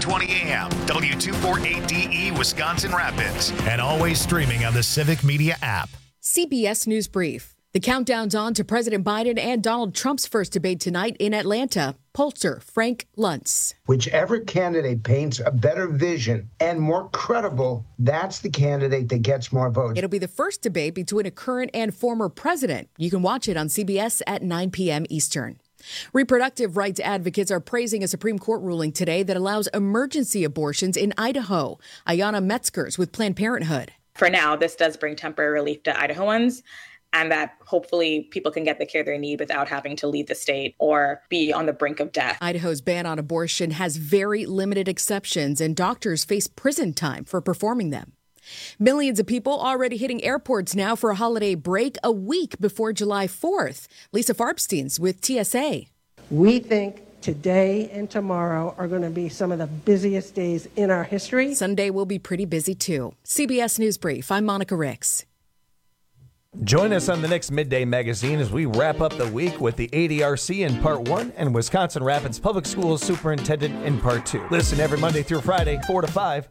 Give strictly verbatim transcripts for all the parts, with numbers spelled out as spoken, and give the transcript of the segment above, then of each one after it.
twenty a.m., W two forty-eight D E, Wisconsin Rapids, and always streaming on the Civic Media app. C B S News Brief. The countdown's on to President Biden and Donald Trump's first debate tonight in Atlanta. Pollster Frank Luntz. Whichever candidate paints a better vision and more credible, that's the candidate that gets more votes. It'll be the first debate between a current and former president. You can watch it on C B S at nine p.m. Eastern. Reproductive rights advocates are praising a Supreme Court ruling today that allows emergency abortions in Idaho. Ayanna Metzgers with Planned Parenthood. For now, this does bring temporary relief to Idahoans, and that hopefully people can get the care they need without having to leave the state or be on the brink of death. Idaho's ban on abortion has very limited exceptions, and doctors face prison time for performing them. Millions of people already hitting airports now for a holiday break a week before July fourth. Lisa Farbstein's with T S A. We think today and tomorrow are going to be some of the busiest days in our history. Sunday will be pretty busy, too. C B S News Brief, I'm Monica Ricks. Join us on the next Midday Magazine as we wrap up the week with the A D R C in Part one and Wisconsin Rapids Public Schools Superintendent in Part two. Listen every Monday through Friday, four to five.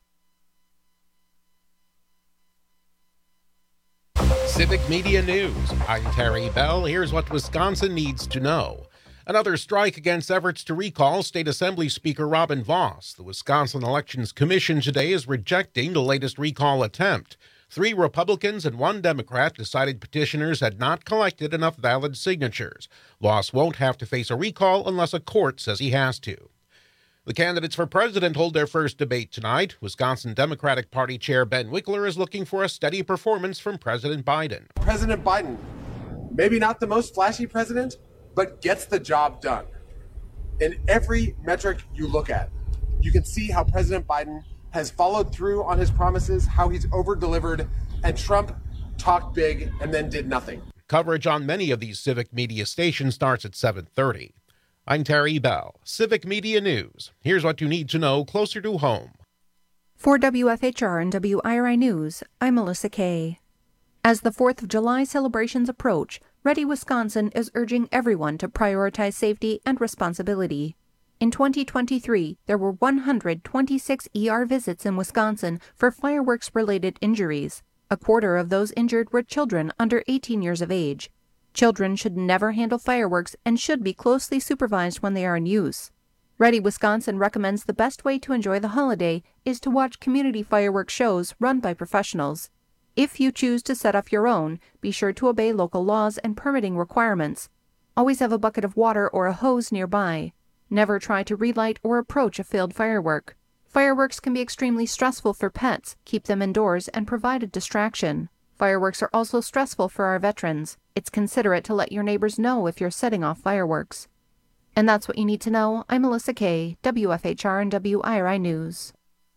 Civic Media News. I'm Terry Bell. Here's what Wisconsin needs to know. Another strike against efforts to recall State Assembly Speaker Robin Vos. The Wisconsin Elections Commission today is rejecting the latest recall attempt. Three Republicans and one Democrat decided petitioners had not collected enough valid signatures. Vos won't have to face a recall unless a court says he has to. The candidates for president hold their first debate tonight. Wisconsin Democratic Party Chair Ben Wickler is looking for a steady performance from President Biden. President Biden, maybe not the most flashy president, but gets the job done. In every metric you look at, you can see how President Biden has followed through on his promises, how he's over-delivered, and Trump talked big and then did nothing. Coverage on many of these Civic Media stations starts at seven thirty. I'm Terry Bell, Civic Media News. Here's what you need to know closer to home. For W F H R and W I R I News, I'm Melissa Kay. As the fourth of July celebrations approach, Ready Wisconsin is urging everyone to prioritize safety and responsibility. In twenty twenty-three, there were one hundred twenty-six E R visits in Wisconsin for fireworks-related injuries. A quarter of those injured were children under eighteen years of age. Children should never handle fireworks and should be closely supervised when they are in use. Ready Wisconsin recommends the best way to enjoy the holiday is to watch community fireworks shows run by professionals. If you choose to set off your own, be sure to obey local laws and permitting requirements. Always have a bucket of water or a hose nearby. Never try to relight or approach a failed firework. Fireworks can be extremely stressful for pets, keep them indoors, and provide a distraction. Fireworks are also stressful for our veterans. It's considerate to let your neighbors know if you're setting off fireworks. And that's what you need to know. I'm Melissa Kay, W F H R and W I R I News.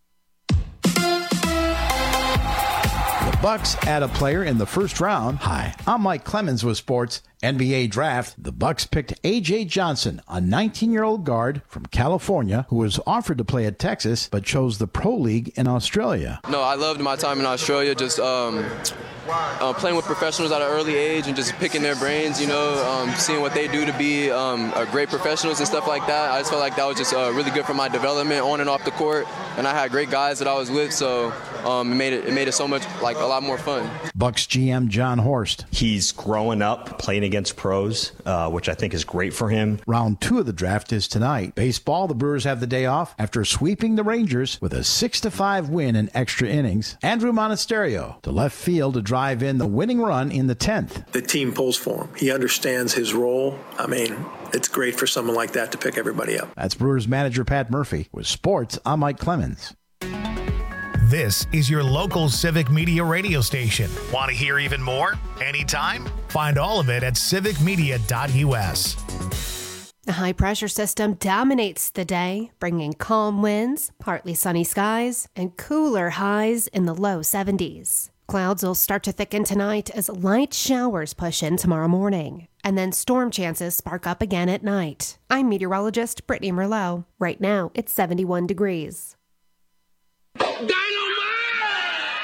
The Bucks add a player in the first round. Hi, I'm Mike Clemens with Sports. N B A Draft, the Bucks picked A J Johnson, a nineteen-year-old guard from California who was offered to play at Texas but chose the Pro League in Australia. No, I loved my time in Australia, just um, uh, playing with professionals at an early age and just picking their brains, you know, um, seeing what they do to be um, uh, great professionals and stuff like that. I just felt like that was just uh, really good for my development on and off the court, and I had great guys that I was with, so um, it made it, it made it so much, like, a lot more fun. Bucks G M John Horst. He's growing up playing against pros, uh, which I think is great for him. Round two of the draft is tonight. Baseball, the Brewers have the day off after sweeping the Rangers with a six to five win in extra innings. Andrew Monasterio to left field to drive in the winning run in the tenth. The team pulls for him. He understands his role. I mean, it's great for someone like that to pick everybody up. That's Brewers manager Pat Murphy. With sports, I'm Mike Clemens. This is your local Civic Media radio station. Want to hear even more? Anytime? Find all of it at civic media dot u s. A high-pressure system dominates the day, bringing calm winds, partly sunny skies, and cooler highs in the low seventies. Clouds will start to thicken tonight as light showers push in tomorrow morning, and then storm chances spark up again at night. I'm meteorologist Brittany Merlot. Right now, it's seventy-one degrees.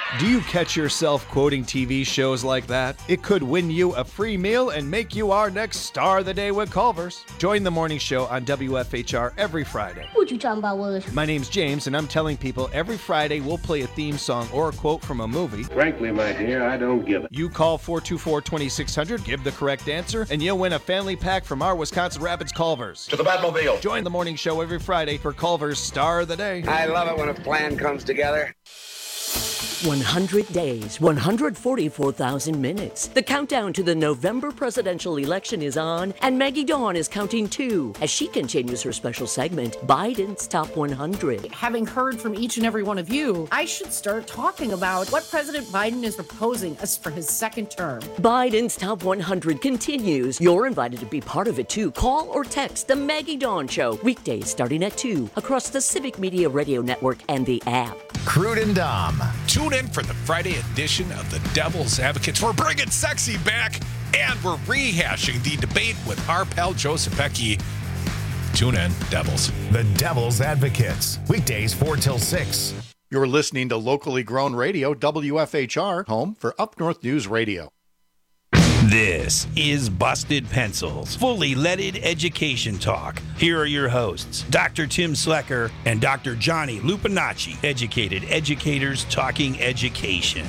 Do you catch yourself quoting T V shows like that? It could win you a free meal and make you our next star of the day with Culver's. Join the morning show on W F H R every Friday. What you talking about, Willis? My name's James, and I'm telling people every Friday we'll play a theme song or a quote from a movie. Frankly, my dear, I don't give it. You call four two four, two six zero zero, give the correct answer, and you'll win a family pack from our Wisconsin Rapids Culver's. To the Batmobile. Join the morning show every Friday for Culver's Star of the Day. I love it when a plan comes together. one hundred days, one hundred forty-four thousand minutes. The countdown to the November presidential election is on, and Maggie Dawn is counting too as she continues her special segment, Biden's Top one hundred. Having heard from each and every one of you, I should start talking about what President Biden is proposing us for his second term. Biden's Top one hundred continues. You're invited to be part of it too. Call or text the Maggie Dawn Show, weekdays starting at two, across the Civic Media Radio Network and the app. Crude and Dom. Tune in for the Friday edition of the Devil's Advocates. We're bringing sexy back, and we're rehashing the debate with our pal Joe Sapecki. Tune in, Devils. The Devil's Advocates. Weekdays four till six. You're listening to locally grown radio, W F H R, home for Up North News Radio. This is Busted Pencils, fully leaded education talk. Here are your hosts, Doctor Tim Slecker and Doctor Johnny Lupinacci, educated educators talking education.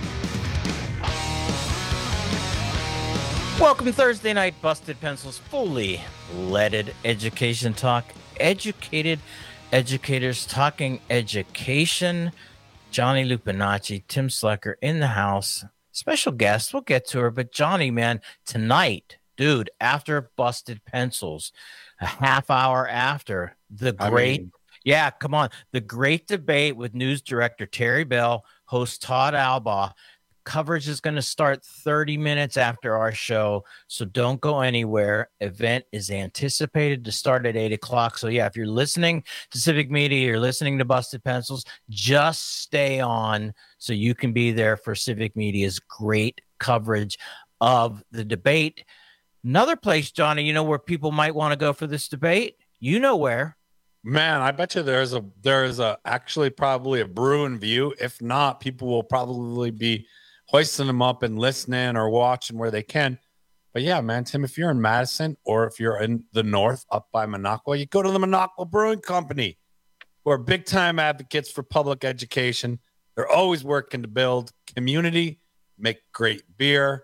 Welcome Thursday night, Busted Pencils, fully leaded education talk. Educated educators talking education. Johnny Lupinacci, Tim Slecker in the house. Special guest, we'll get to her, but Johnny, man, tonight, dude, after Busted Pencils, a half hour after the great, I mean, yeah, come on, the great debate with news director Terry Bell, host Todd Albaugh. Coverage is going to start thirty minutes after our show, so don't go anywhere. Event is anticipated to start at eight o'clock. So, yeah, if you're listening to Civic Media, you're listening to Busted Pencils, just stay on so you can be there for Civic Media's great coverage of the debate. Another place, Johnny, you know where people might want to go for this debate? You know where. Man, I bet you there's a there's a actually probably a Bruin View. If not, people will probably be hoisting them up and listening or watching where they can. But yeah, man, Tim, if you're in Madison or if you're in the north up by Minocqua, you go to the Minocqua Brewing Company, who are big time advocates for public education. They're always working to build community, make great beer.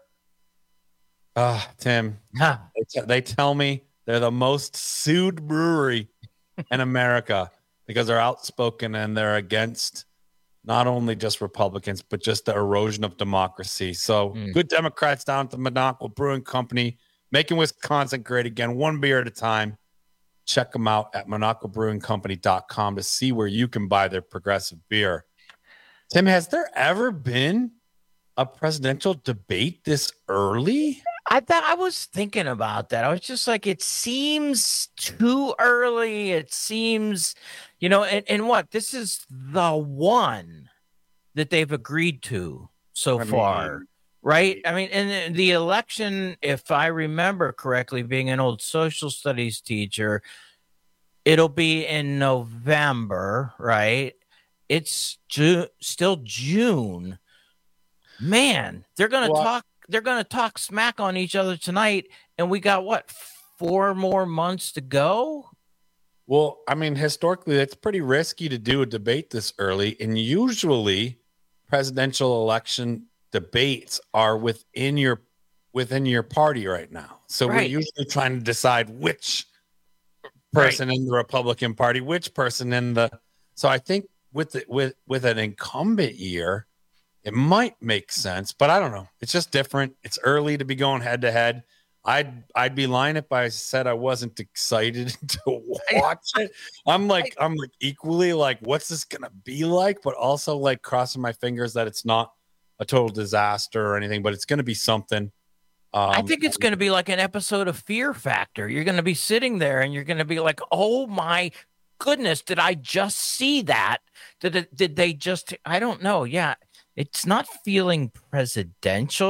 Ah, uh, Tim, huh. they, t- they tell me they're the most sued brewery in America because they're outspoken and they're against not only just Republicans, but just the erosion of democracy. So mm. good Democrats down at the Minocqua Brewing Company, making Wisconsin great again, one beer at a time. Check them out at minocqua brewing company dot com to see where you can buy their progressive beer. Tim, has there ever been a presidential debate this early? I thought I was thinking about that. I was just like, it seems too early. It seems, you know, and, and what? This is the one that they've agreed to so I far, mean, right? I mean, and the election, if I remember correctly, being an old social studies teacher, it'll be in November, right? It's Ju- still June. Man, they're going to talk. They're going to talk smack on each other tonight, and we got, what, four more months to go? Well, I mean, historically, it's pretty risky to do a debate this early, and usually presidential election debates are within your within your party right now. So right. we're usually trying to decide which person right. in the Republican Party, which person in the – so I think with the, with with an incumbent year – it might make sense, but I don't know. It's just different. It's early to be going head to head. I'd I'd be lying if I said I wasn't excited to watch it. I'm like I'm like equally like, what's this gonna be like? But also like crossing my fingers that it's not a total disaster or anything, but it's gonna be something. Um, I think it's gonna be like an episode of Fear Factor. You're gonna be sitting there and you're gonna be like, oh my goodness, did I just see that? Did it, did they just? I don't know. Yeah. It's not feeling presidential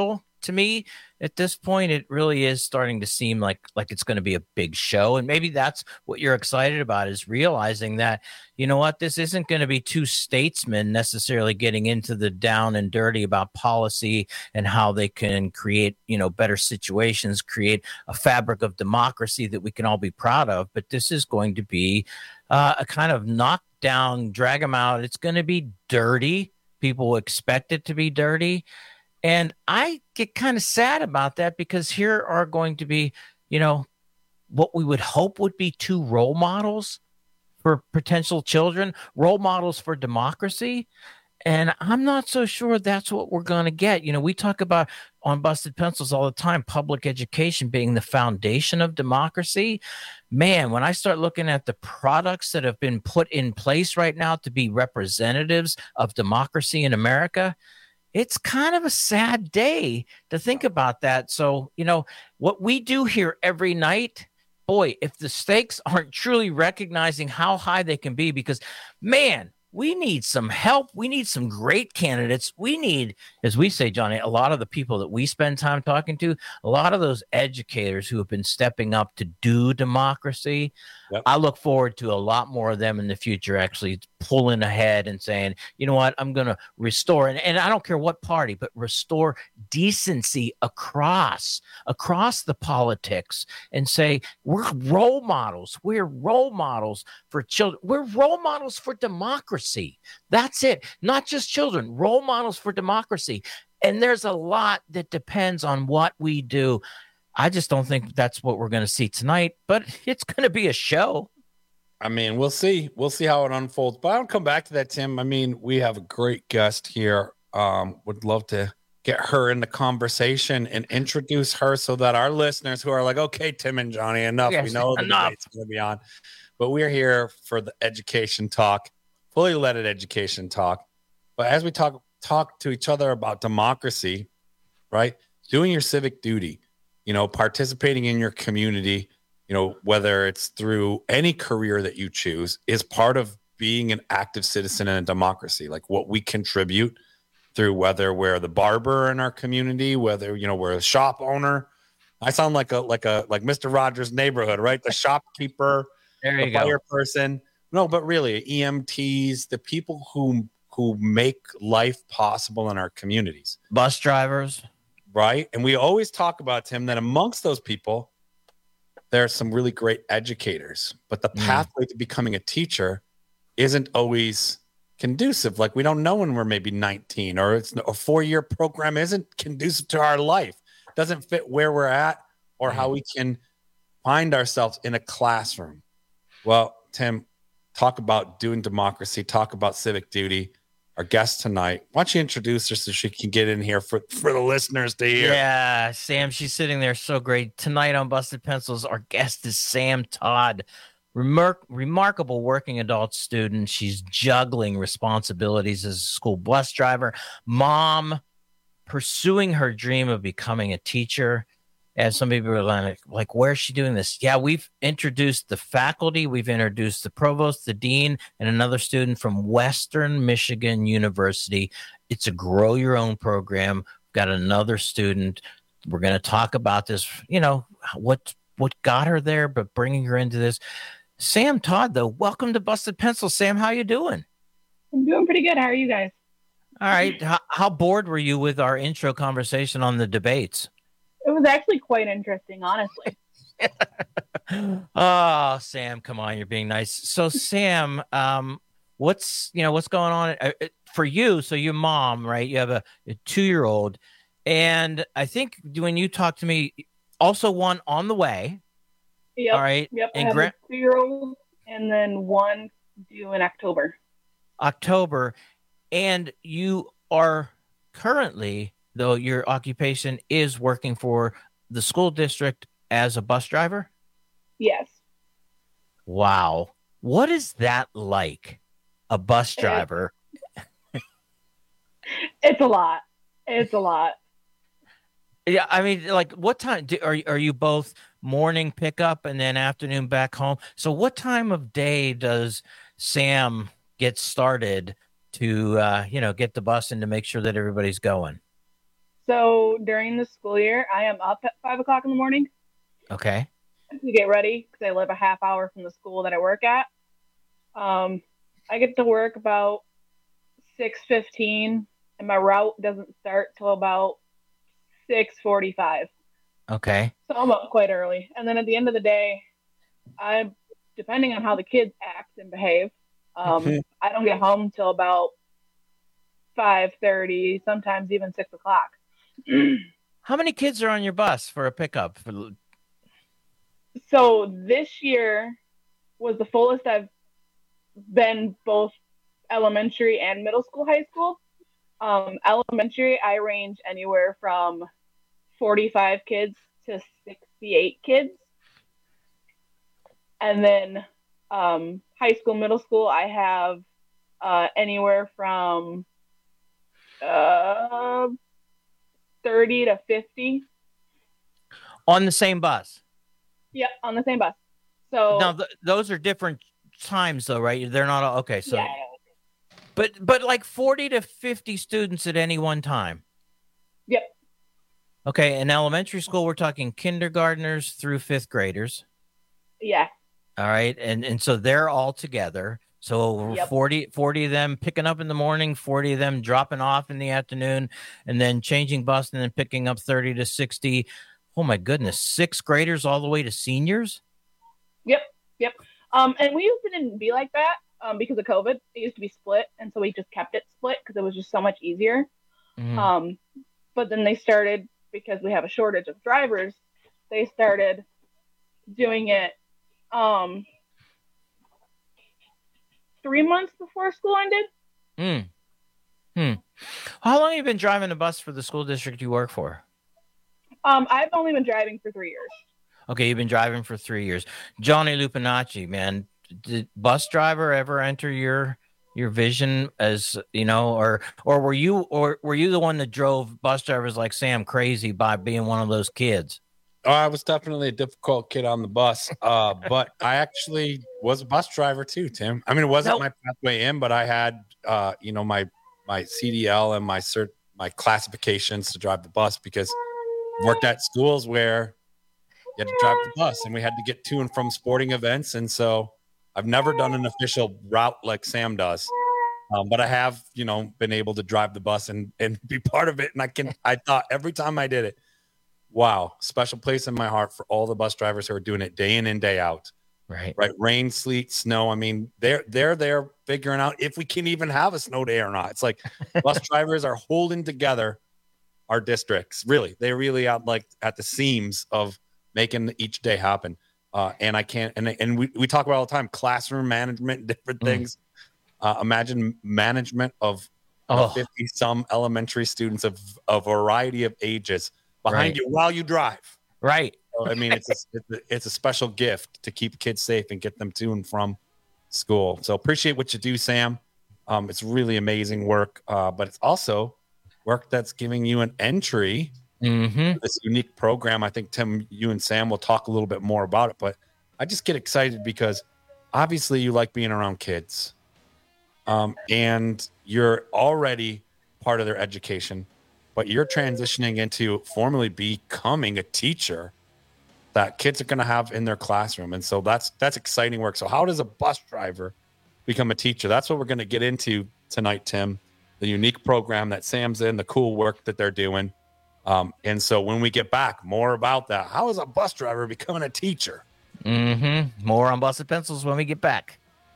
to me, at this point, it really is starting to seem like like it's going to be a big show. And maybe that's what you're excited about, is realizing that, you know what, this isn't going to be two statesmen necessarily getting into the down and dirty about policy and how they can create, you know, better situations, create a fabric of democracy that we can all be proud of. But this is going to be uh, a kind of knockdown, drag them out. It's going to be dirty. People expect it to be dirty. And I get kind of sad about that, because here are going to be, you know, what we would hope would be two role models for potential children, role models for democracy. And I'm not so sure that's what we're going to get. You know, we talk about on Busted Pencils all the time, public education being the foundation of democracy. Man, when I start looking at the products that have been put in place right now to be representatives of democracy in America, it's kind of a sad day to think about that. So, you know, what we do here every night, boy, if the stakes aren't truly recognizing how high they can be, because, man, we need some help. We need some great candidates. We need, as we say, Johnny, a lot of the people that we spend time talking to, a lot of those educators who have been stepping up to do democracy. Yep. I look forward to a lot more of them in the future actually pulling ahead and saying, you know what, I'm going to restore, and, and I don't care what party, but restore decency across, across the politics, and say, we're role models. We're role models for children. We're role models for democracy. That's it. Not just children, role models for democracy. And there's a lot that depends on what we do. I just don't think that's what we're going to see tonight, but it's going to be a show. I mean, we'll see. We'll see how it unfolds. But I'll come back to that, Tim. I mean, we have a great guest here. Um, would love to get her in the conversation and introduce her so that our listeners who are like, okay, Tim and Johnny, enough. Yes, we know the enough. debate's going to be on. But we're here for the education talk, fully leaded education talk. But as we talk talk to each other about democracy, right? Doing your civic duty, you know, participating in your community, you know, whether it's through any career that you choose, is part of being an active citizen in a democracy. Like what we contribute through, whether we're the barber in our community, whether, you know, we're a shop owner. I sound like a like a like Mister Rogers' Neighborhood, right? The shopkeeper, there you the go. fire person. No, but really, E M Ts, the people who who make life possible in our communities. Bus drivers. Right. And we always talk about, Tim, that amongst those people, there are some really great educators, but the Mm. pathway to becoming a teacher isn't always conducive. Like we don't know when we're maybe nineteen, or it's a four-year program isn't conducive to our life, doesn't fit where we're at or how we can find ourselves in a classroom. Well, Tim, talk about doing democracy, talk about civic duty. Our guest tonight, why don't you introduce her so she can get in here for, for the listeners to hear? Yeah, Sam, she's sitting there so great. Tonight on Busted Pencils, our guest is Sam Todd, Remar- remarkable working adult student. She's juggling responsibilities as a school bus driver, mom, pursuing her dream of becoming a teacher. And some people are like, like, where's she doing this? Yeah, we've introduced the faculty. We've introduced the provost, the dean, and another student from Western Michigan University. It's a grow your own program. We've got another student. We're going to talk about this, you know, what what got her there, but bringing her into this. Sam Todd, though, welcome to Busted Pencil. Sam, how you doing? I'm doing pretty good. How are you guys? All right. How, how bored were you with our intro conversation on the debates? It was actually quite interesting, honestly. Oh, Sam, come on, you're being nice. So, Sam, um, what's you know what's going on uh, for you? So, your mom, right? You have a, a two-year-old, and I think when you talked to me, also one on the way. Yep. All right. Yep. I And have gra- a two-year-old, and then one due in October. October, and you are currently, though your occupation is working for the school district as a bus driver? Yes. Wow. What is that like, a bus driver? It's a lot. It's a lot. Yeah, I mean, like, what time do, are are you both morning pickup and then afternoon back home? So, what time of day does Sam get started to, uh, you know, get the bus and to make sure that everybody's going? So during the school year, I am up at five o'clock in the morning Okay. to get ready because I live a half hour from the school that I work at. Um, I get to work about six fifteen, and my route doesn't start till about six forty-five. Okay. So I'm up quite early. And then at the end of the day, I, depending on how the kids act and behave, um, I don't get home till about five thirty, sometimes even six o'clock. How many kids are on your bus for a pickup? For... So this year was the fullest I've been, both elementary and middle school, high school. Um, elementary, I range anywhere from forty-five kids to sixty-eight kids. And then um, high school, middle school, I have uh, anywhere from uh, thirty to fifty. On the same bus? Yep, on the same bus. So now th- those are different times, though, right? They're not all, okay. So, yeah. but but like forty to fifty students at any one time. Yep. Okay, in elementary school, we're talking kindergartners through fifth graders. Yeah. All right, and and so they're all together. So Yep. forty, forty of them picking up in the morning, forty of them dropping off in the afternoon, and then changing bus, and then picking up thirty to sixty. Oh my goodness, sixth graders all the way to seniors? Yep. Yep. Um, and we used to didn't be like that um, because of COVID. It used to be split, and so we just kept it split because it was just so much easier. Mhm. Um, but then they started, because we have a shortage of drivers, they started doing it um, three months before school ended. Hmm. Hmm. How long have you been driving a bus for the school district you work for? Um, I've only been driving for three years. Okay, you've been driving for three years. Johnny Lupinacci, man, did bus driver ever enter your your vision as, you know, or or were you or were you the one that drove bus drivers like Sam crazy by being one of those kids? Oh, I was definitely a difficult kid on the bus, uh, but I actually was a bus driver too, Tim. I mean, it wasn't Nope. my pathway in, but I had, uh, you know, my my C D L and my cert, my classifications to drive the bus because I worked at schools where you had to drive the bus, and we had to get to and from sporting events, and so I've never done an official route like Sam does. Um, but I have, you know, been able to drive the bus and, and be part of it. And I can, I thought every time I did it, wow, special place in my heart for all the bus drivers who are doing it day in and day out. Right. Right. Rain, sleet, snow. I mean, they're, they're there figuring out if we can even have a snow day or not. It's like bus drivers are holding together our districts. Really. They really out like at the seams of making each day happen. Uh, and I can't, and, and we, we talk about all the time, classroom management, different Mm. things. Uh, imagine management of Oh. fifty some elementary students of a variety of ages behind Right. you while you drive. Right. So, I mean, it's a, it's, a, it's a special gift to keep kids safe and get them to and from school. So appreciate what you do, Sam. Um, it's really amazing work, uh, but it's also work that's giving you an entry Mm-hmm. to this unique program. I think, Tim, you and Sam will talk a little bit more about it, but I just get excited because obviously you like being around kids, um, and you're already part of their education, but you're transitioning into formally becoming a teacher that kids are going to have in their classroom. And so that's, that's exciting work. So how does a bus driver become a teacher? That's what we're going to get into tonight, Tim, the unique program that Sam's in, the cool work that they're doing. Um, and so when we get back, more about that. How is a bus driver becoming a teacher? Mm-hmm. More on Busted Pencils when we get back.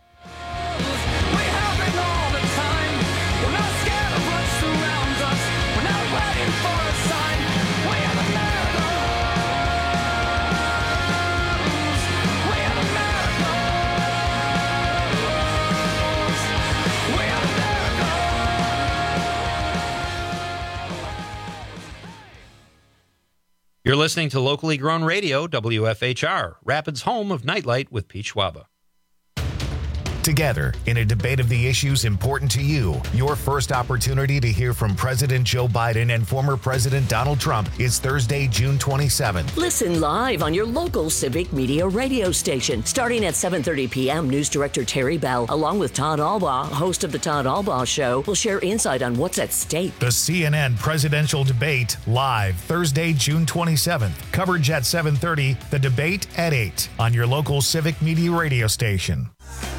You're listening to locally grown radio, W F H R, Rapids' home of Nightlight with Pete Schwaba. Together, in a debate of the issues important to you, your first opportunity to hear from President Joe Biden and former President Donald Trump is Thursday, June twenty-seventh. Listen live on your local Civic Media radio station. Starting at seven thirty p.m., News Director Terry Bell, along with Todd Albaugh, host of The Todd Albaugh Show, will share insight on what's at stake. The C N N presidential debate live Thursday, June twenty-seventh. Coverage at seven thirty, the debate at eight on your local Civic Media radio station.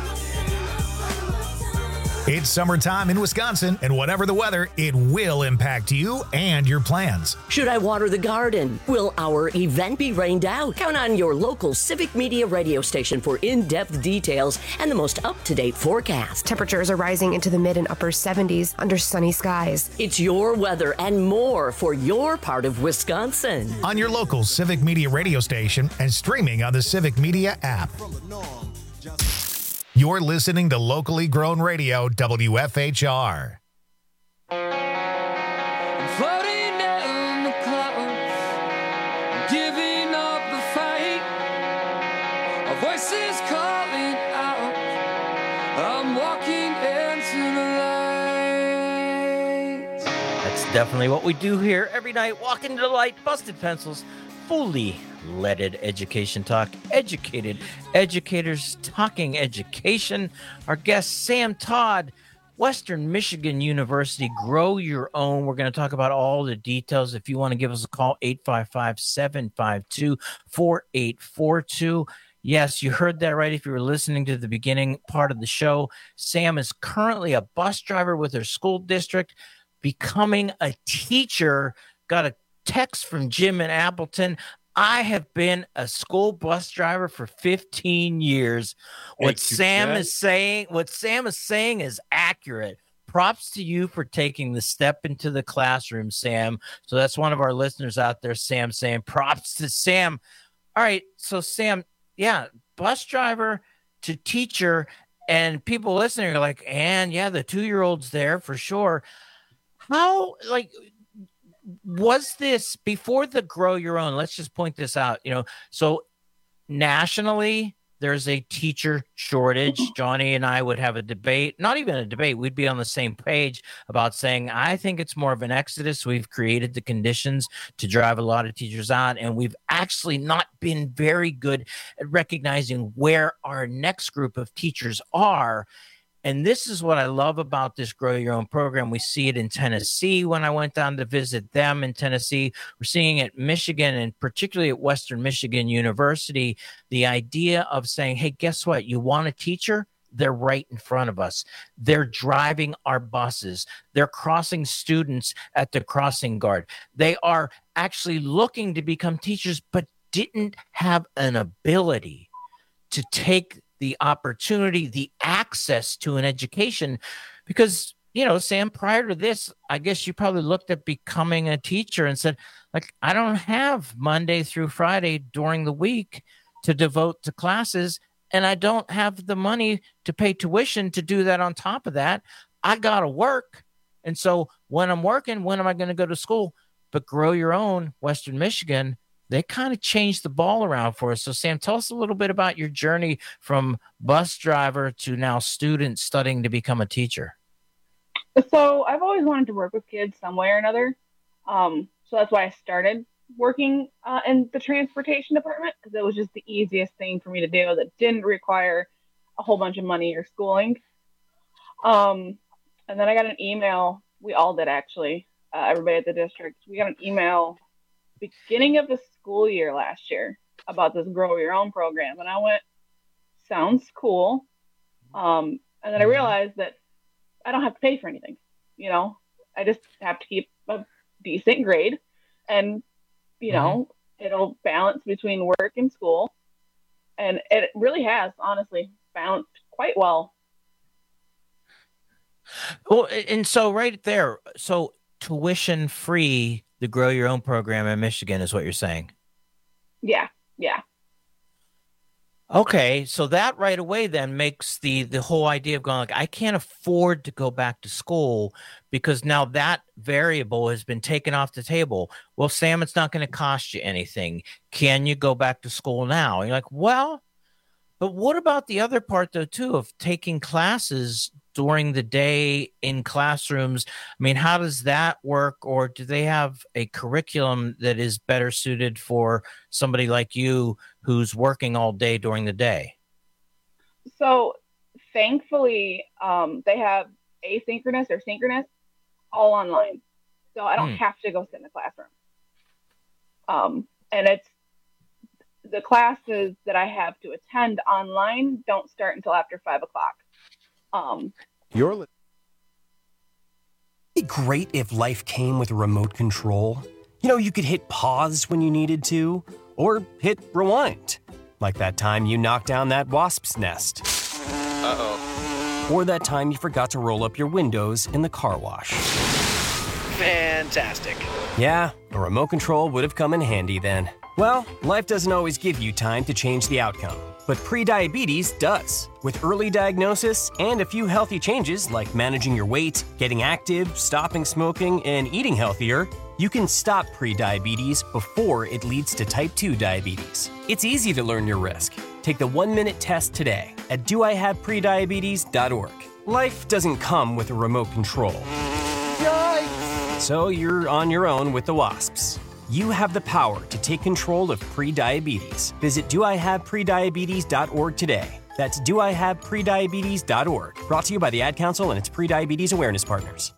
It's summertime in Wisconsin, and whatever the weather, it will impact you and your plans. Should I water the garden? Will our event be rained out? Count on your local Civic Media radio station for in-depth details and the most up-to-date forecast. Temperatures are rising into the mid and upper seventies under sunny skies. It's your weather and more for your part of Wisconsin. On your local Civic Media radio station and streaming on the Civic Media app. You're listening to locally grown radio, W F H R. Floating down the clouds, giving up the fight. A voice is calling out, I'm walking into the light. That's definitely what we do here every night. Walk into the light, busted pencils, fully leaded education talk, educated educators talking education. Our guest, Sam Todd, Western Michigan University, Grow Your Own. We're going to talk about all the details. If you want to give us a call, eight five five, seven five two, four eight four two. Yes, you heard that right. If you were listening to the beginning part of the show, Sam is currently a bus driver with her school district, becoming a teacher. Got a text from Jim in Appleton. I have been a school bus driver for fifteen years. What Sam is saying, what Sam is saying is accurate. Props to you for taking the step into the classroom, Sam. So that's one of our listeners out there, Sam, saying props to Sam. All right. So Sam, yeah, bus driver to teacher, and people listening are like, and yeah, the two-year-old's there for sure. How, like, was this before the Grow Your Own? Let's just point this out. You know, so nationally, there's a teacher shortage. Johnny and I would have a debate, not even a debate. We'd be on the same page about saying, I think it's more of an exodus. We've created the conditions to drive a lot of teachers out, and we've actually not been very good at recognizing where our next group of teachers are. And this is what I love about this Grow Your Own program. We see it in Tennessee when I went down to visit them in Tennessee. We're seeing it in Michigan, and particularly at Western Michigan University, the idea of saying, hey, guess what? You want a teacher? They're right in front of us. They're driving our buses. They're crossing students at the crossing guard. They are actually looking to become teachers, but didn't have an ability to take the opportunity, the access to an education. Because, you know, Sam, prior to this, I guess you probably looked at becoming a teacher and said, like, I don't have Monday through Friday during the week to devote to classes, and I don't have the money to pay tuition to do that on top of that. I got to work. And so when I'm working, when am I going to go to school? But Grow Your Own, Western Michigan, they kind of changed the ball around for us. So, Sam, tell us a little bit about your journey from bus driver to now student studying to become a teacher. So I've always wanted to work with kids some way or another. Um, so that's why I started working uh, in the transportation department, because it was just the easiest thing for me to do that didn't require a whole bunch of money or schooling. Um, and then I got an email. We all did, actually. Uh, everybody at the district. We got an email beginning of the school year last year about this Grow Your Own program. And I went, sounds cool. Um, and then I realized that I don't have to pay for anything. You know, I just have to keep a decent grade, and, you know, mm-hmm. it'll balance between work and school. And it really has, honestly, balanced quite well. Well, and so right there, so tuition free, the Grow Your Own program in Michigan is what you're saying. Yeah. Yeah. Okay. So that right away then makes the, the whole idea of going like, I can't afford to go back to school because now that variable has been taken off the table. Well, Sam, it's not going to cost you anything. Can you go back to school now? You're like, well, But what about the other part, though, too, of taking classes during the day in classrooms? I mean, how does that work? Or do they have a curriculum that is better suited for somebody like you who's working all day during the day? So thankfully, um, they have asynchronous or synchronous all online. So I don't Hmm. have to go sit in the classroom. Um, and it's the classes that I have to attend online don't start until after five o'clock. Um, You're li- It'd be great if life came with a remote control. You know, you could hit pause when you needed to, or hit rewind. Like that time you knocked down that wasp's nest. Uh-oh. Or that time you forgot to roll up your windows in the car wash. Fantastic. Yeah, a remote control would have come in handy then. Well, life doesn't always give you time to change the outcome, but prediabetes does. With early diagnosis and a few healthy changes like managing your weight, getting active, stopping smoking, and eating healthier, you can stop prediabetes before it leads to type two diabetes. It's easy to learn your risk. Take the one-minute test today at do I have prediabetes dot org. Life doesn't come with a remote control. Yikes! So you're on your own with the wasps. You have the power to take control of prediabetes. Visit do I have prediabetes dot org today. That's do I have prediabetes dot org. Brought to you by the Ad Council and its prediabetes awareness partners.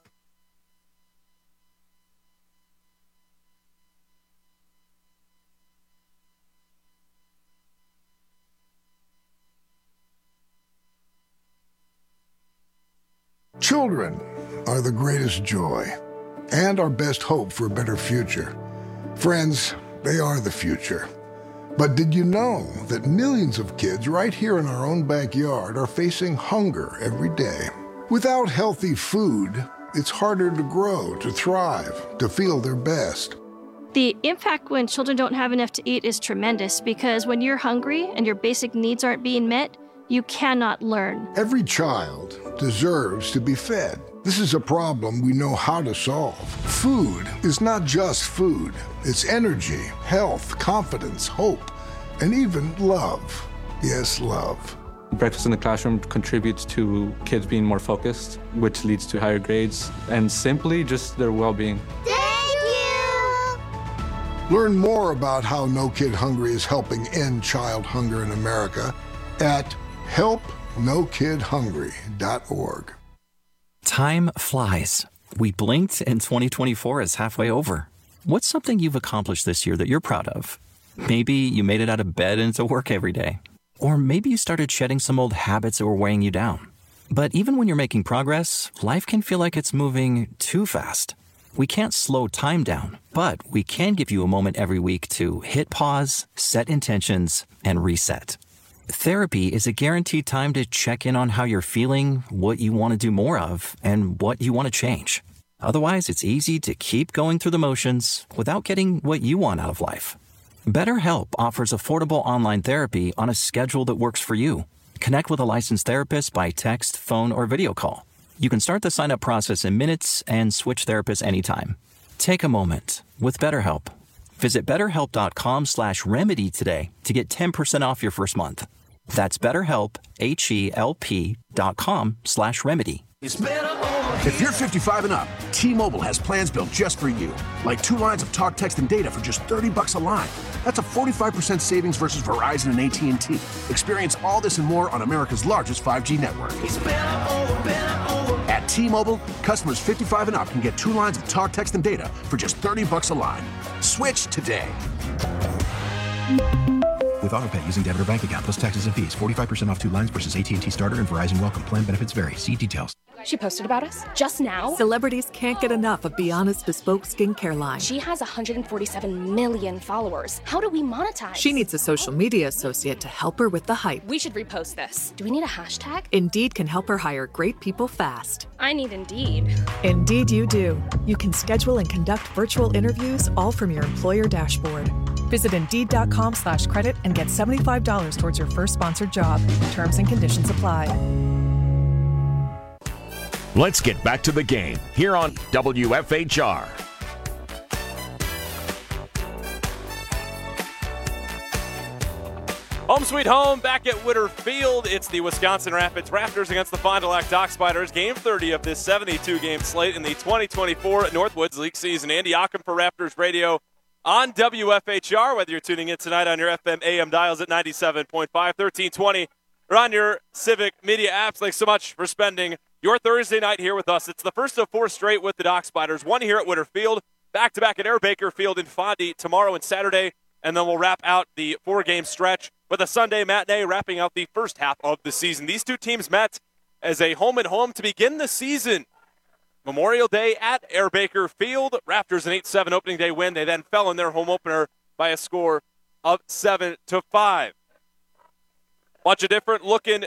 Children are the greatest joy and our best hope for a better future. Friends, they are the future. But did you know that millions of kids right here in our own backyard are facing hunger every day? Without healthy food, it's harder to grow, to thrive, to feel their best. The impact when children don't have enough to eat is tremendous because when you're hungry and your basic needs aren't being met, you cannot learn. Every child deserves to be fed. This is a problem we know how to solve. Food is not just food. It's energy, health, confidence, hope, and even love. Yes, love. Breakfast in the classroom contributes to kids being more focused, which leads to higher grades, and simply just their well-being. Thank you! Learn more about how No Kid Hungry is helping end child hunger in America at help no kid hungry dot org. Time flies. We blinked and twenty twenty-four is halfway over. What's something you've accomplished this year that you're proud of? Maybe you made it out of bed and into work every day. Or maybe you started shedding some old habits that were weighing you down. But even when you're making progress, life can feel like it's moving too fast. We can't slow time down, but we can give you a moment every week to hit pause, set intentions, and reset. Therapy is a guaranteed time to check in on how you're feeling, what you want to do more of, and what you want to change. Otherwise, it's easy to keep going through the motions without getting what you want out of life. BetterHelp offers affordable online therapy on a schedule that works for you. Connect with a licensed therapist by text, phone, or video call. You can start the sign-up process in minutes and switch therapists anytime. Take a moment with BetterHelp. Visit betterhelp.com slash remedy today to get ten percent off your first month. That's BetterHelp, H-E-L-P dot com slash remedy. If you're fifty-five and up, T-Mobile has plans built just for you. Like two lines of talk, text, and data for just thirty bucks a line. That's a forty-five percent savings versus Verizon and A T and T. Experience all this and more on America's largest five G network. At T-Mobile, customers fifty-five and up can get two lines of talk, text, and data for just thirty bucks a line. Switch today. With AutoPay using debit or bank account plus taxes and fees. forty-five percent off two lines versus A T and T Starter and Verizon Welcome. Plan benefits vary. See details. She posted about us just now. Celebrities can't get enough of Beyond's bespoke skincare line. She has one hundred forty-seven million followers. How do we monetize? She needs a social media associate to help her with the hype. We should repost this. Do we need a hashtag? Indeed can help her hire great people fast. I need Indeed. Indeed you do. You can schedule and conduct virtual interviews all from your employer dashboard. Visit Indeed.com slash credit and get seventy-five dollars towards your first sponsored job. Terms and conditions apply. Let's get back to the game here on W F H R. Home sweet home back at Witter Field. It's the Wisconsin Rapids Raptors against the Fond du Lac Dock Spiders. Game thirty of this seventy-two game slate in the twenty twenty-four Northwoods League season. Andy Ockham for Raptors Radio on W F H R. Whether you're tuning in tonight on your F M A M dials at ninety-seven point five, thirteen twenty, or on your Civic Media apps, thanks so much for spending your Thursday night here with us. It's the first of four straight with the Dock Spiders. One here at Witter Field, back-to-back at Air Baker Field in Fondy tomorrow and Saturday, and then we'll wrap out the four-game stretch with a Sunday matinee wrapping out the first half of the season. These two teams met as a home-and-home to begin the season. Memorial Day at Air Baker Field. Raptors an eight seven opening day win. They then fell in their home opener by a score of seven to five. Bunch of different looking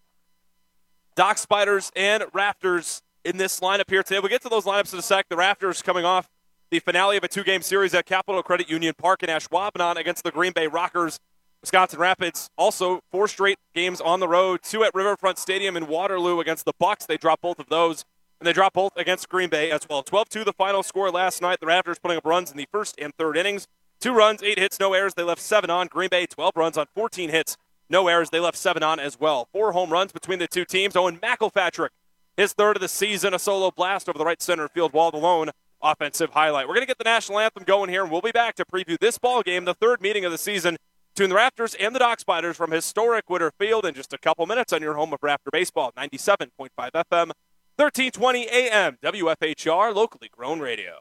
Dock Spiders and Raptors in this lineup here today. We'll get to those lineups in a sec. The Raptors coming off the finale of a two-game series at Capital Credit Union Park in Ashwaubenon against the Green Bay Rockers. Wisconsin Rapids also four straight games on the road, two at Riverfront Stadium in Waterloo against the Bucks. They dropped both of those, and they dropped both against Green Bay as well. twelve two the final score last night. The Raptors putting up runs in the first and third innings. Two runs, eight hits, no errors. They left seven on. Green Bay, twelve runs on fourteen hits, no errors. They left seven on as well. Four home runs between the two teams. Owen McElpatrick, his third of the season, a solo blast over the right center field wall alone. Offensive highlight. We're going to get the national anthem going here, and we'll be back to preview this ball game, the third meeting of the season between the Raptors and the Dock Spiders from historic Witter Field in just a couple minutes on your home of Raptor Baseball, ninety-seven point five F M, thirteen twenty A M, W F H R, locally grown radio.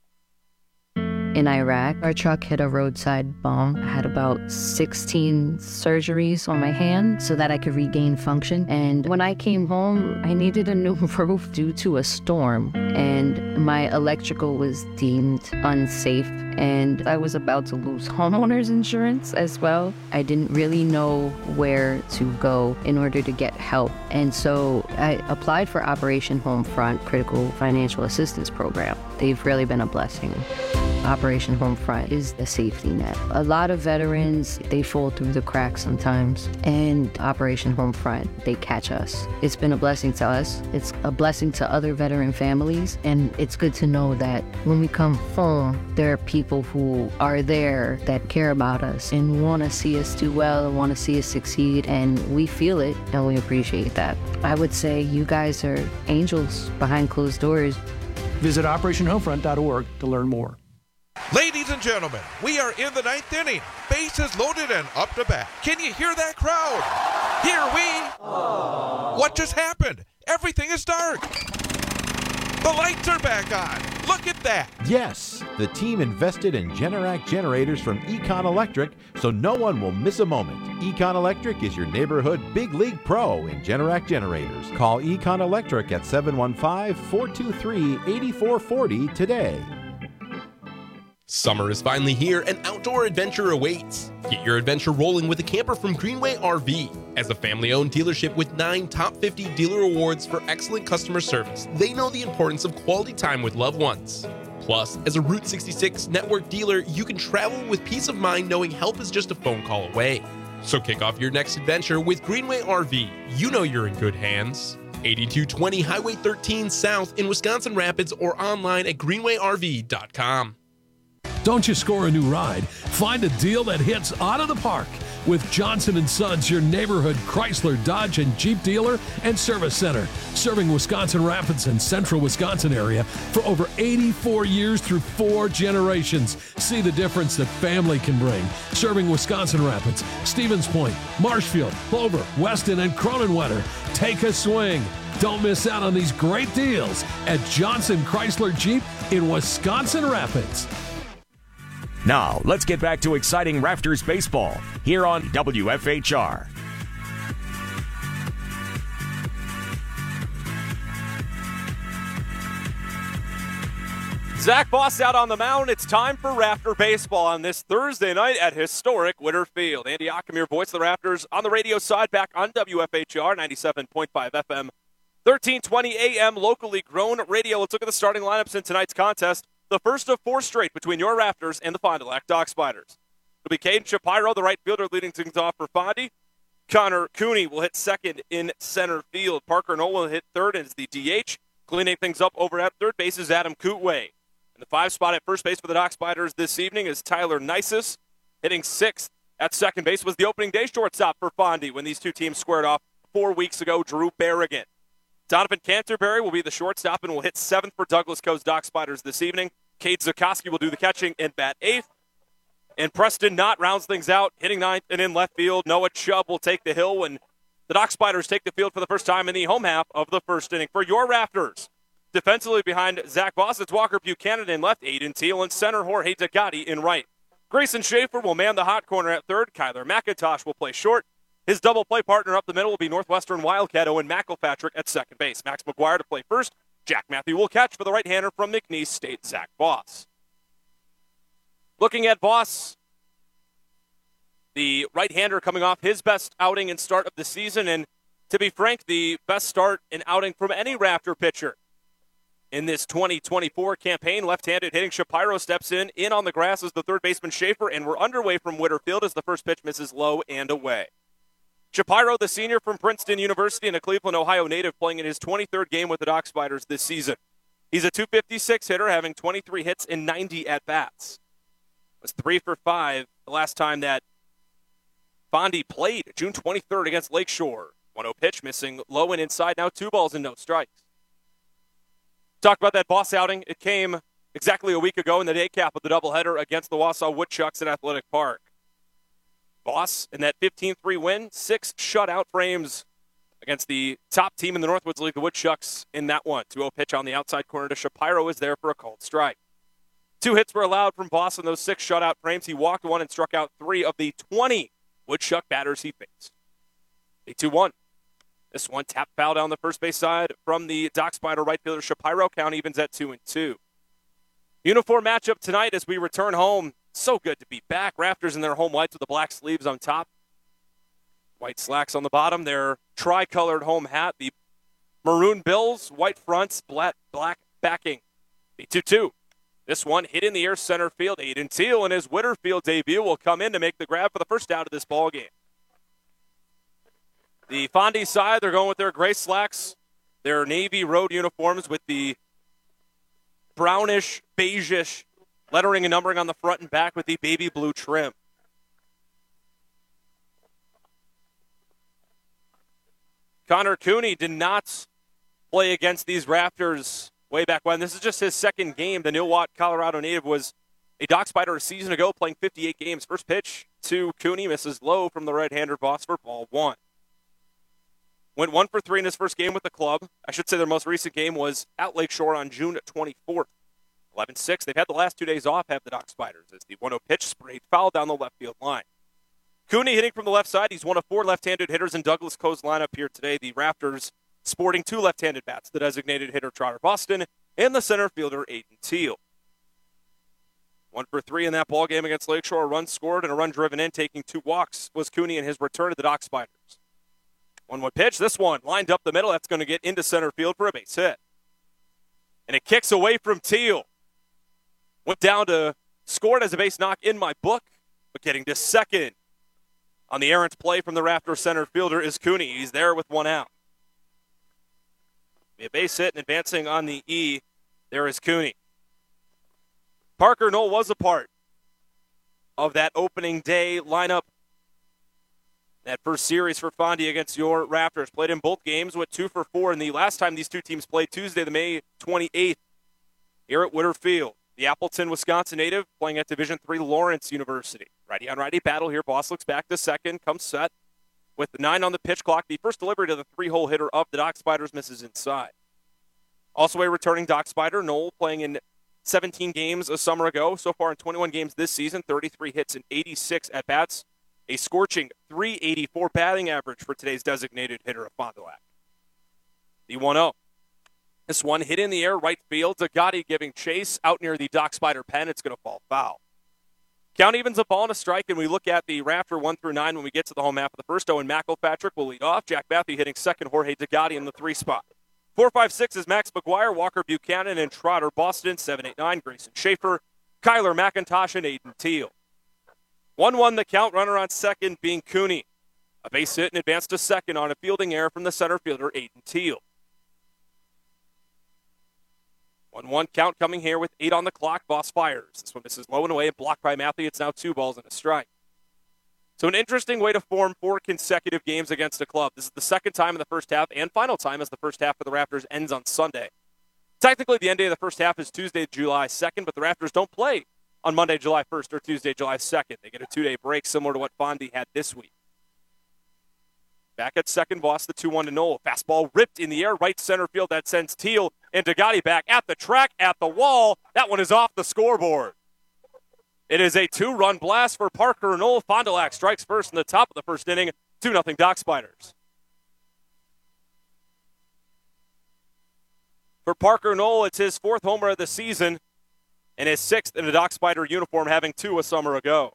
In Iraq, our truck hit a roadside bomb. I had about sixteen surgeries on my hand so that I could regain function. And when I came home, I needed a new roof due to a storm. And my electrical was deemed unsafe. And I was about to lose homeowners insurance as well. I didn't really know where to go in order to get help. And so I applied for Operation Homefront Critical Financial Assistance Program. They've really been a blessing. Operation Homefront is the safety net. A lot of veterans, they fall through the cracks sometimes, and Operation Homefront, they catch us. It's been a blessing to us. It's a blessing to other veteran families, and it's good to know that when we come home, there are people who are there that care about us and want to see us do well and want to see us succeed, and we feel it, and we appreciate that. I would say you guys are angels behind closed doors. Visit operation homefront dot org to learn more. Ladies and gentlemen, we are in the ninth inning. Bases loaded and up to bat. Can you hear that crowd? Here we... Aww. What just happened? Everything is dark. The lights are back on. Look at that. Yes, the team invested in Generac generators from Econ Electric, so no one will miss a moment. Econ Electric is your neighborhood big league pro in Generac generators. Call Econ Electric at seven one five, four two three, eight four four zero today. Summer is finally here and outdoor adventure awaits. Get your adventure rolling with a camper from Greenway R V. As a family-owned dealership with nine top fifty dealer awards for excellent customer service, they know the importance of quality time with loved ones. Plus, as a Route sixty-six network dealer, you can travel with peace of mind knowing help is just a phone call away. So kick off your next adventure with Greenway R V. You know you're in good hands. eighty-two twenty Highway thirteen South in Wisconsin Rapids or online at greenway r v dot com. Don't you score a new ride? Find a deal that hits out of the park with Johnson and Sons, your neighborhood Chrysler, Dodge, and Jeep dealer and service center, serving Wisconsin Rapids and central Wisconsin area for over eighty-four years through four generations. See the difference that family can bring. Serving Wisconsin Rapids, Stevens Point, Marshfield, Clover, Weston, and Cronenwetter. Take a swing. Don't miss out on these great deals at Johnson Chrysler Jeep in Wisconsin Rapids. Now, let's get back to exciting Raptors baseball here on W F H R. Zach Voss out on the mound. It's time for Raptor baseball on this Thursday night at historic Witter Field. Andy Ockham, your voice of the Raptors on the radio side, back on W F H R, ninety-seven point five F M, thirteen twenty A M, locally grown radio. Let's look at the starting lineups in tonight's contest. The first of four straight between your Raptors and the Fond du Lac Dock Spiders. It'll be Caden Shapiro, the right fielder, leading things off for Fondy. Connor Cooney will hit second in center field. Parker Noel will hit third as the D H. Cleaning things up over at third base is Adam Kootway. And the five spot at first base for the Dock Spiders this evening is Tyler Nisus, hitting sixth At second base was the opening day shortstop for Fondy when these two teams squared off four weeks ago, Drew Berrigan. Donovan Canterbury will be the shortstop and will hit seventh for Douglas Coast Dock Spiders this evening. Cade Zukoski will do the catching and bat eighth. And Preston Knott rounds things out, hitting ninth and in left field. Noah Chubb will take the hill when the Dock Spiders take the field for the first time in the home half of the first inning. For your Raptors, defensively behind Zach Voss, it's Walker Buchanan in left, Aiden Teal, and center Jorge Degatti in right. Grayson Schaefer will man the hot corner at third. Kyler McIntosh will play short. His double play partner up the middle will be Northwestern Wildcat Owen McElpatrick at second base. Max McGuire to play first. Jack Matthew will catch for the right-hander from McNeese State, Zach Voss. Looking at Voss, the right-hander coming off his best outing and start of the season, and to be frank, the best start and outing from any Raptor pitcher. In this twenty twenty-four campaign, left-handed hitting Shapiro steps in. In on the grass is the third baseman Schaefer, and we're underway from Whitterfield as the first pitch misses low and away. Shapiro, the senior from Princeton University and a Cleveland, Ohio native, playing in his twenty-third game with the Dock Spiders this season. He's a two fifty-six hitter, having twenty-three hits and ninety at-bats. It was three for five the last time that Fondy played, June twenty-third against Lakeshore. one oh pitch, missing low and inside, now two balls and no strikes. Talk about that Voss outing. It came exactly a week ago in the day cap of the doubleheader against the Wausau Woodchucks at Athletic Park. Voss, in that fifteen three win, six shutout frames against the top team in the Northwoods League, the Woodchucks, in that one. two oh pitch on the outside corner to Shapiro is there for a called strike. Two hits were allowed from Voss in those six shutout frames. He walked one and struck out three of the twenty Woodchuck batters he faced. A two one. This one tapped foul down the first base side from the Dock Spider right fielder Shapiro. Count evens at two and two. Uniform matchup tonight as we return home. So good to be back. Raptors in their home whites with the black sleeves on top. White slacks on the bottom. Their tri-colored home hat. The maroon bills, white fronts, black, black backing. The two two. This one hit in the air center field. Aiden Teal in his Whitterfield debut will come in to make the grab for the first out of this ball game. The Fondy side, they're going with their gray slacks, their navy road uniforms with the brownish, beige-ish lettering and numbering on the front and back with the baby blue trim. Connor Cooney did not play against these Raptors way back when. This is just his second game. The Nilwatt, Colorado native was a Dock Spider a season ago, playing fifty-eight games. First pitch to Cooney, misses low from the right-hander Voss for ball one. Went one for three in his first game with the club. I should say their most recent game was at Lakeshore on June twenty-fourth. eleven six. They've had the last two days off, have the Dock Spiders, as the one oh pitch sprayed foul down the left field line. Cooney hitting from the left side. He's one of four left-handed hitters in Douglas Coe's lineup here today. The Raptors sporting two left-handed bats, the designated hitter Trotter Boston and the center fielder Aiden Teal. One for three in that ball game against Lakeshore. A run scored and a run driven in, taking two walks was Cooney in his return to the Dock Spiders. one one pitch. This one lined up the middle. That's going to get into center field for a base hit. And it kicks away from Teal. Went down to scored as a base knock in my book, but getting to second on the errant play from the Raptor center fielder is Cooney. He's there with one out. A base hit and advancing on the E, there is Cooney. Parker Knoll was a part of that opening day lineup. That first series for Fondy against your Raptors. Played in both games, went two for four. And the last time these two teams played, Tuesday, the May twenty-eighth, here at Whitterfield. The Appleton, Wisconsin native playing at Division three Lawrence University. Righty-on-righty battle here. Voss looks back to second, comes set with nine on the pitch clock. The first delivery to the three-hole hitter of the Dock Spiders misses inside. Also a returning Dock Spider, Knoll, playing in seventeen games a summer ago. So far in twenty-one games this season, thirty-three hits and eighty-six at-bats. A scorching three eighty-four batting average for today's designated hitter of Fond du Lac. The one oh. This one hit in the air, right field. Degatti giving chase out near the Dock Spider pen. It's going to fall foul. Count evens a ball and a strike, and we look at the Raptor one through nine when we get to the home half of the first. Owen McElpatrick will lead off. Jack Matthew hitting second. Jorge Degatti in the three spot. Four, five, six is Max McGuire, Walker Buchanan, and Trotter Boston. Seven, eight, nine, Grayson Schaefer, Kyler McIntosh, and Aiden Teal. one one the count, runner on second being Cooney. A base hit and advance to second on a fielding error from the center fielder, Aiden Teal. one one count coming here with eight on the clock. Voss fires. This one misses low and away and blocked by Matthew. It's now two balls and a strike. So an interesting way to form four consecutive games against a club. This is the second time in the first half and final time as the first half for the Raptors ends on Sunday. Technically, the end day of the first half is Tuesday, July second, but the Raptors don't play on Monday, July first or Tuesday, July second. They get a two-day break similar to what Fondy had this week. Back at second, Voss the two one to Knoll. Fastball ripped in the air, right center field. That sends Teal and Degatti back at the track, at the wall. That one is off the scoreboard. It is a two-run blast for Parker Knoll. Fond du Lac strikes first in the top of the first inning. two nothing Dock Spiders. For Parker Knoll, it's his fourth homer of the season and his sixth in a Dock Spider uniform, having two a summer ago.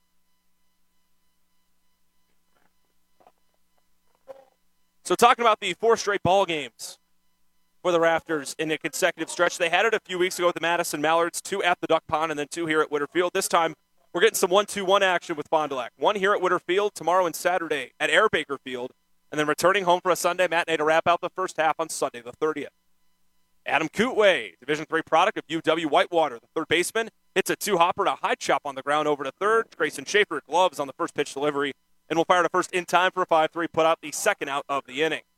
So talking about the four straight ball games for the Raptors in a consecutive stretch. They had it a few weeks ago with the Madison Mallards, two at the Duck Pond and then two here at Witter Field. This time, we're getting some one two one action with Fond du Lac. One here at Witter Field, tomorrow and Saturday at Air Baker Field, and then returning home for a Sunday matinee to wrap out the first half on Sunday the thirtieth. Adam Kootway, Division three product of U W Whitewater, the third baseman, hits a two-hopper and a high chop on the ground over to third. Grayson Schaefer gloves on the first pitch delivery, and will fire to first in time for a five three, put out the second out of the inning.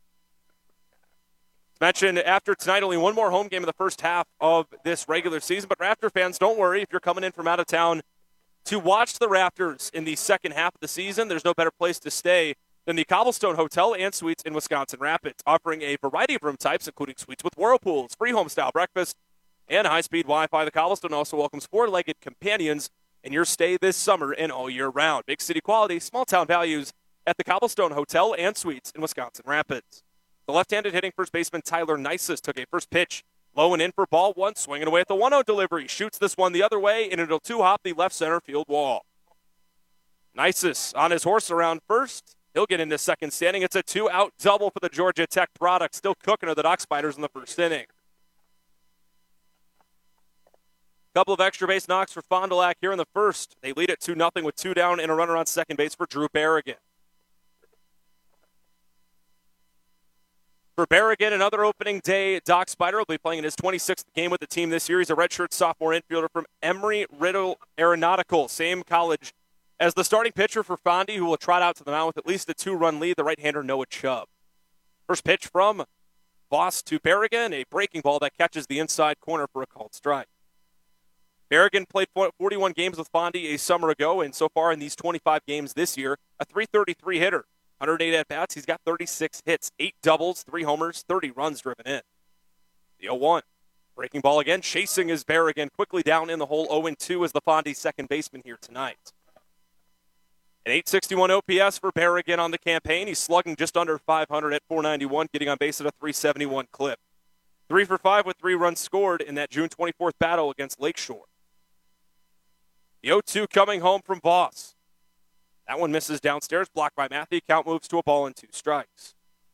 As mentioned, after tonight, only one more home game in the first half of this regular season, but Raptor fans, don't worry if you're coming in from out of town to watch the Raptors in the second half of the season. There's no better place to stay than the Cobblestone Hotel and Suites in Wisconsin Rapids, offering a variety of room types, including suites with whirlpools, free home-style breakfast, and high-speed Wi-Fi. The Cobblestone also welcomes four-legged companions in your stay this summer and all year round. Big city quality, small-town values at the Cobblestone Hotel and Suites in Wisconsin Rapids. The left-handed hitting first baseman Tyler Nisus took a first pitch, low and in for ball one, swinging away at the one oh delivery. Shoots this one the other way, and it'll two-hop the left center field wall. Nisus on his horse around first. He'll get into second standing. It's a two-out double for the Georgia Tech product. Still cooking to the Dock Spiders in the first inning. Couple of extra base knocks for Fond du Lac here in the first. They lead it two nothing with two down and a runner on second base for Drew Berrigan. For Berrigan, another opening day, Dock Spider will be playing in his twenty-sixth game with the team this year. He's a redshirt sophomore infielder from Emory-Riddle Aeronautical, same college as the starting pitcher for Fondy, who will trot out to the mound with at least a two-run lead, the right-hander Noah Chubb. First pitch from Voss to Berrigan, a breaking ball that catches the inside corner for a called strike. Berrigan played forty-one games with Fondy a summer ago, and so far in these twenty-five games this year, a three thirty-three hitter. one hundred eight at-bats, he's got thirty-six hits, eight doubles, three homers, thirty runs driven in. The oh one. Breaking ball again, chasing is Berrigan, quickly down in the hole, oh two as the Fondy second baseman here tonight. An eight sixty-one O P S for Berrigan on the campaign. He's slugging just under five hundred at four ninety-one, getting on base at a three seventy-one clip. Three for five with three runs scored in that June twenty-fourth battle against Lakeshore. The oh two coming home from Voss. That one misses downstairs, blocked by Matthew. Count moves to a ball and two strikes.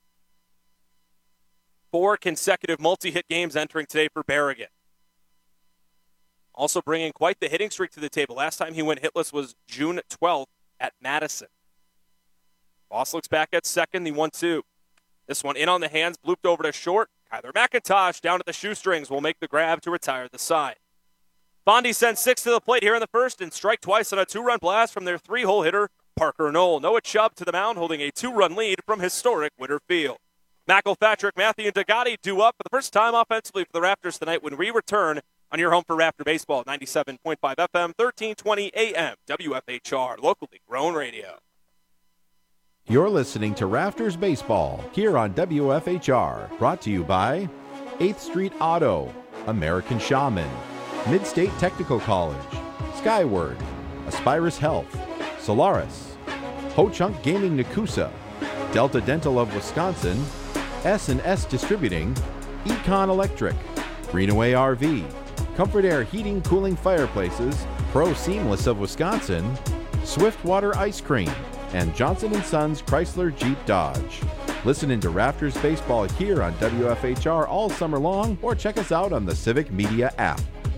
Four consecutive multi-hit games entering today for Berrigan. Also bringing quite the hitting streak to the table. Last time he went hitless was June twelfth at Madison. Voss looks back at second, the one two. This one in on the hands, blooped over to short. Kyler McIntosh down at the shoestrings will make the grab to retire the side. Fondy sends six to the plate here in the first and strike twice on a two-run blast from their three-hole hitter, Parker Knoll. Noah Chubb to the mound, holding a two-run lead from historic Witter Field. McElpatrick, Matthew, and Degatti do up for the first time offensively for the Raptors tonight when we return on your home for Raptor Baseball, ninety-seven point five F M, thirteen twenty A M, W F H R, locally grown radio. You're listening to Raptors Baseball here on W F H R, brought to you by eighth Street Auto, American Shaman, Midstate Technical College, Skyward, Aspirus Health, Solaris, Ho-Chunk Gaming Nakusa, Delta Dental of Wisconsin, S and S Distributing, Econ Electric, Greenaway R V, Comfort Air Heating Cooling Fireplaces, Pro Seamless of Wisconsin, Swiftwater Ice Cream, and Johnson and Sons Chrysler Jeep Dodge. Listen into Raptors Baseball here on W F H R all summer long, or check us out on the Civic Media app.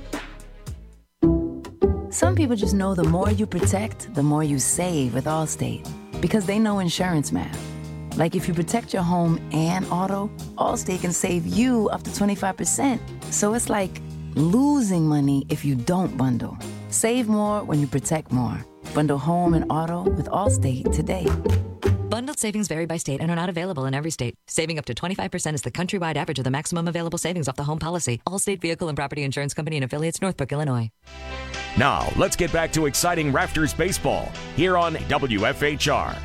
Some people just know the more you protect, the more you save with Allstate, because they know insurance math. Like if you protect your home and auto, Allstate can save you up to twenty-five percent. So it's like losing money if you don't bundle. Save more when you protect more. Bundle home and auto with Allstate today. Bundled savings vary by state and are not available in every state. Saving up to twenty-five percent is the countrywide average of the maximum available savings off the home policy. Allstate Vehicle and Property Insurance Company and affiliates, Northbrook, Illinois. Now, let's get back to exciting Raptors baseball here on W F H R.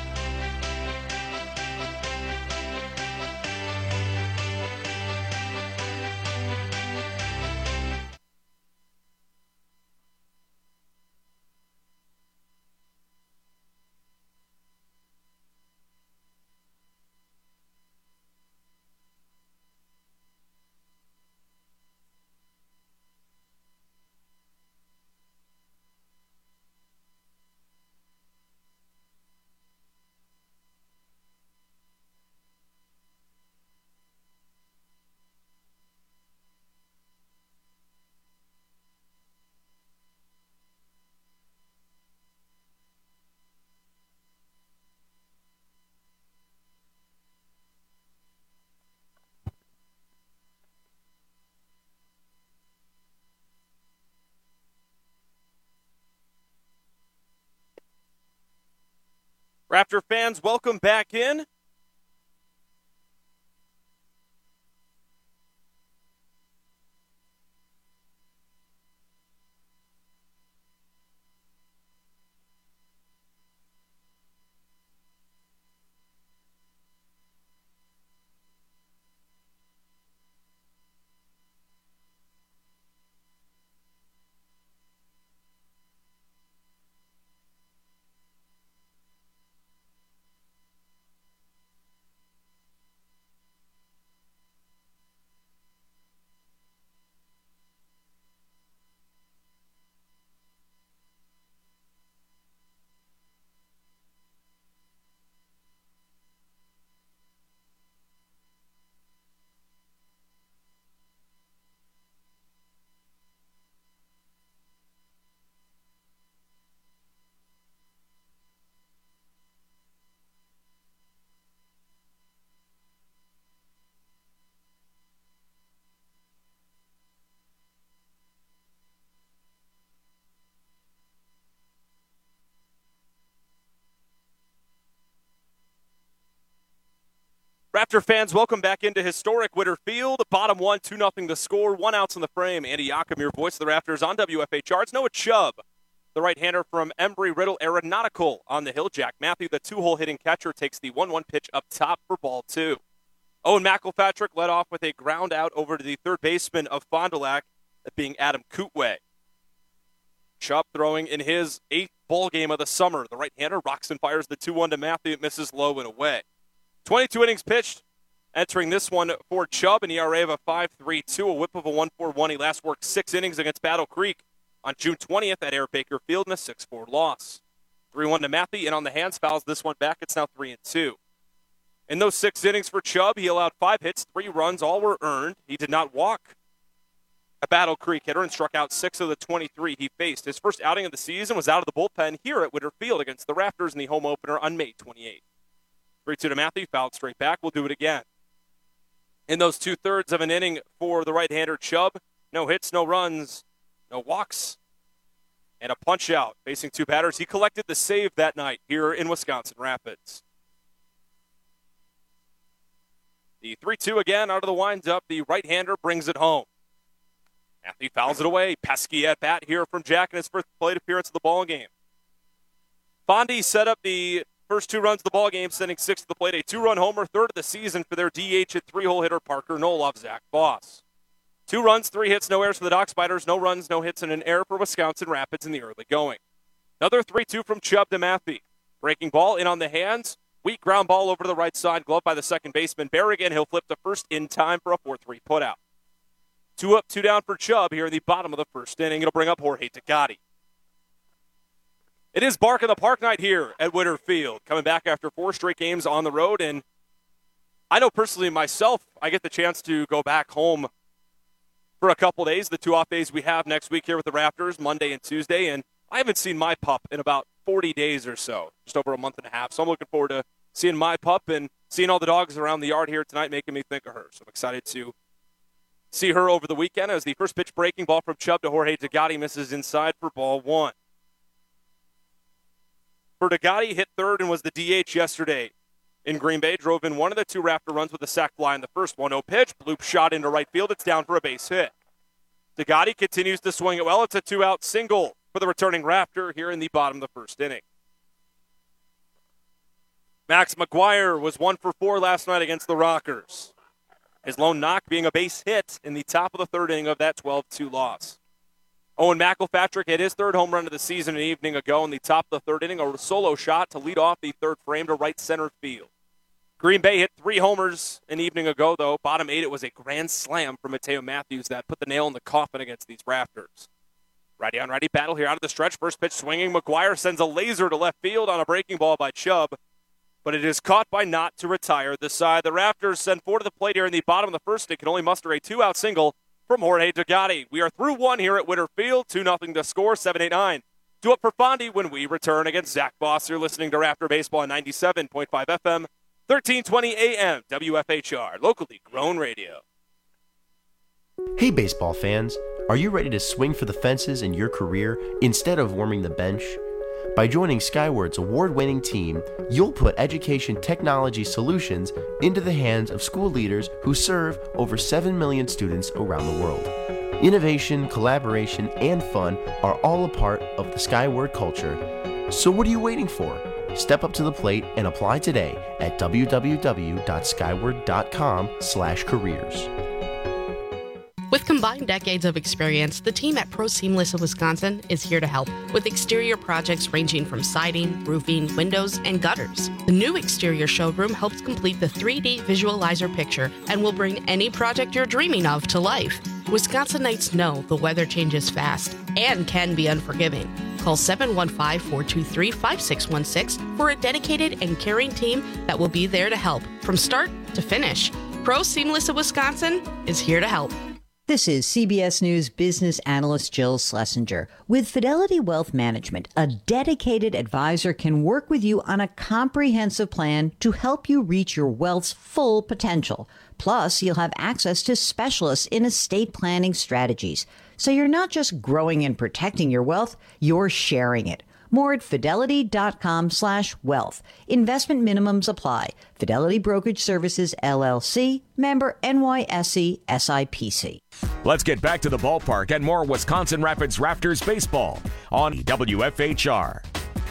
Raptor fans, welcome back in. Raptor fans, welcome back into historic Witter Field. Bottom one, two nothing to score. One outs in the frame. Andy Yakum, your voice of the Raptors on W F H R. It's Noah Chubb, the right-hander from Embry-Riddle Aeronautical on the hill. Jack Matthew, the two-hole hitting catcher, takes the one one pitch up top for ball two. Owen McElpatrick led off with a ground out over to the third baseman of Fond du Lac, that being Adam Kootway. Chubb throwing in his eighth ball game of the summer. The right-hander rocks and fires the two one to Matthew. It misses low and away. twenty-two innings pitched, entering this one for Chubb, an E R A of a five three two, a whip of a one four one. He last worked six innings against Battle Creek on June twentieth at Air Baker Field in a six four loss. three one to Matthew, and on the hands, fouls this one back. It's now three and two. In those six innings for Chubb, he allowed five hits, three runs, all were earned. He did not walk a Battle Creek hitter and struck out six of the twenty-three he faced. His first outing of the season was out of the bullpen here at Witter Field against the Raptors in the home opener on May twenty-eighth. three two to Matthew, fouled straight back. We'll do it again. In those two-thirds of an inning for the right-hander Chubb, no hits, no runs, no walks, and a punch-out. Facing two batters, he collected the save that night here in Wisconsin Rapids. The three two again out of the windup. The right-hander brings it home. Matthew fouls it away. Pesky at bat here from Jack in his first plate appearance of the ball game. Fondy set up the first two runs of the ball game, sending six to the plate. A two-run homer, third of the season for their D H at three-hole hitter Parker Nolov, Zach Voss. Two runs, three hits, no errors for the Dock Spiders. No runs, no hits, and an error for Wisconsin Rapids in the early going. Another three two from Chubb to Matthew. Breaking ball in on the hands. Weak ground ball over to the right side, glove by the second baseman. Berrigan, he'll flip to first in time for a four three putout. Two up, two down for Chubb here in the bottom of the first inning. It'll bring up Jorge Tagati. It is Bark in the Park night here at Witter Field, coming back after four straight games on the road. And I know personally myself, I get the chance to go back home for a couple days, the two off days we have next week here with the Raptors, Monday and Tuesday. And I haven't seen my pup in about forty days or so, just over a month and a half. So I'm looking forward to seeing my pup and seeing all the dogs around the yard here tonight, making me think of her. So I'm excited to see her over the weekend as the first pitch breaking ball from Chubb to Jorge Tagati misses inside for ball one. Bertigati hit third and was the D H yesterday in Green Bay. Drove in one of the two Raptor runs with a sac fly in the first. one oh pitch. Bloop shot into right field. It's down for a base hit. Degati continues to swing it well. It's a two-out single for the returning Raptor here in the bottom of the first inning. Max McGuire was one for four last night against the Rockers. His lone knock being a base hit in the top of the third inning of that twelve two loss. Owen McElpatrick hit his third home run of the season an evening ago in the top of the third inning, a solo shot to lead off the third frame to right center field. Green Bay hit three homers an evening ago, though. Bottom eight, it was a grand slam from Mateo Matthews that put the nail in the coffin against these Raptors. Righty-on-righty battle here out of the stretch. First pitch swinging. McGuire sends a laser to left field on a breaking ball by Chubb, but it is caught by Knott to retire the side. The Raptors send four to the plate here in the bottom of the first. It can only muster a two-out single from Jorge Degati. We are through one here at Witter Field. two nothing to score, seven eight nine. Do up for Fondy when we return against Zach Boss. You're listening to Raptor Baseball on ninety-seven point five F M. thirteen twenty A M, W F H R, locally grown radio. Hey baseball fans, are you ready to swing for the fences in your career instead of warming the bench? By joining Skyward's award-winning team, you'll put education technology solutions into the hands of school leaders who serve over seven million students around the world. Innovation, collaboration, and fun are all a part of the Skyward culture. So what are you waiting for? Step up to the plate and apply today at w w w dot skyward dot com slash careers. With combined decades of experience, the team at Pro Seamless of Wisconsin is here to help with exterior projects ranging from siding, roofing, windows, and gutters. The new exterior showroom helps complete the three D visualizer picture and will bring any project you're dreaming of to life. Wisconsinites know the weather changes fast and can be unforgiving. Call seven one five, four two three, five six one six for a dedicated and caring team that will be there to help from start to finish. Pro Seamless of Wisconsin is here to help. This is C B S News business analyst Jill Schlesinger. With Fidelity Wealth Management, a dedicated advisor can work with you on a comprehensive plan to help you reach your wealth's full potential. Plus, you'll have access to specialists in estate planning strategies. So you're not just growing and protecting your wealth, you're sharing it. More at fidelity.com slash wealth. Investment minimums apply. Fidelity Brokerage Services, L L C, member N Y S E S I P C. Let's get back to the ballpark and more Wisconsin Rapids Raptors baseball on W F H R.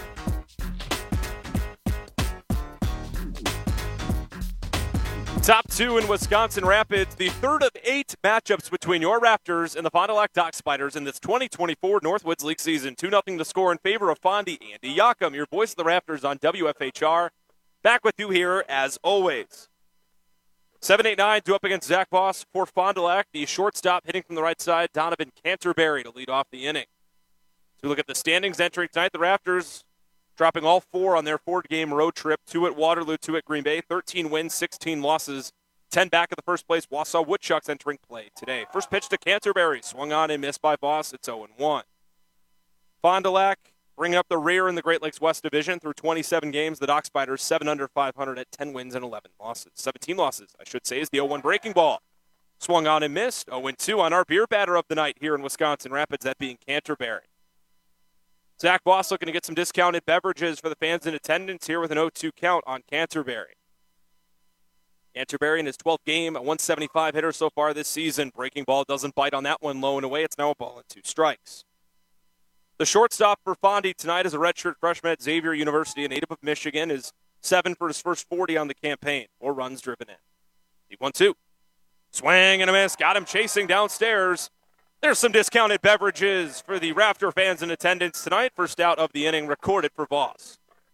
Top two in Wisconsin Rapids, the third of eight matchups between your Raptors and the Fond du Lac Dock Spiders in this twenty twenty-four Northwoods League season. two nothing to score in favor of Fondy. Andy Yakum, your voice of the Raptors on W F H R. Back with you here as always. seven eight nine, due up against Zach Boss for Fond du Lac. The shortstop hitting from the right side, Donovan Canterbury to lead off the inning. So we look at the standings entering tonight. The Raptors dropping all four on their four-game road trip, two at Waterloo, two at Green Bay, thirteen wins, sixteen losses, ten back at the first place. Wausau Woodchucks entering play today. First pitch to Canterbury, swung on and missed by Boss. It's oh one. Fond du Lac bringing up the rear in the Great Lakes West Division through twenty-seven games. The Dock Spiders seven under five hundred at ten wins and eleven losses. seventeen losses, I should say, is the oh one breaking ball. Swung on and missed. oh two on our beer batter of the night here in Wisconsin Rapids, that being Canterbury. Zach Boss looking to get some discounted beverages for the fans in attendance here with an oh two count on Canterbury. Canterbury in his twelfth game, a one seventy-five hitter so far this season. Breaking ball doesn't bite on that one, low and away. It's now a ball and two strikes. The shortstop for Fondy tonight is a redshirt freshman at Xavier University, a native of Michigan, is seven for his first forty on the campaign. Four runs driven in. He one two. Swing and a miss. Got him chasing downstairs. There's some discounted beverages for the Raptor fans in attendance tonight. First out of the inning recorded for Voss.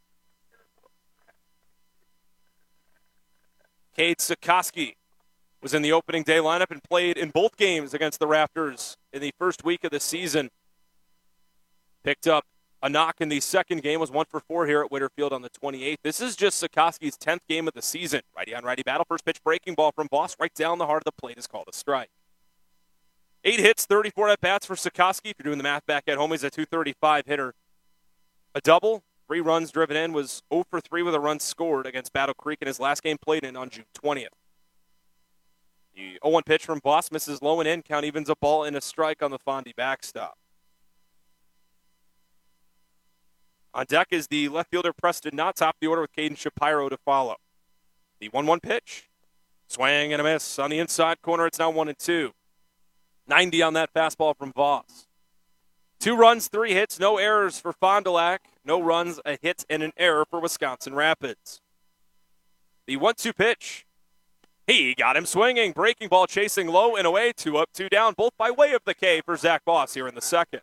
Cade Sikoski was in the opening day lineup and played in both games against the Raptors in the first week of the season. Picked up a knock in the second game, was one for four here at Whitterfield on the twenty-eighth. This is just Sikoski's tenth game of the season. Righty-on-righty battle. First pitch breaking ball from Voss right down the heart of the plate is called a strike. Eight hits, thirty-four at-bats for Sikoski. If you're doing the math back at home, he's a two thirty-five hitter. A double, three runs driven in, was oh for three with a run scored against Battle Creek in his last game played in on June twentieth. The oh one pitch from Boss misses low and in. Count evens a ball and a strike on the Fondy backstop. On deck is the left fielder Preston Knott, top of the order with Caden Shapiro to follow. The one one pitch. Swing and a miss on the inside corner. It's now one and two. ninety on that fastball from Voss. Two runs, three hits, no errors for Fond du Lac. No runs, a hit, and an error for Wisconsin Rapids. The one two pitch. He got him swinging. Breaking ball chasing low and away. Two up, two down, both by way of the K for Zach Voss here in the second.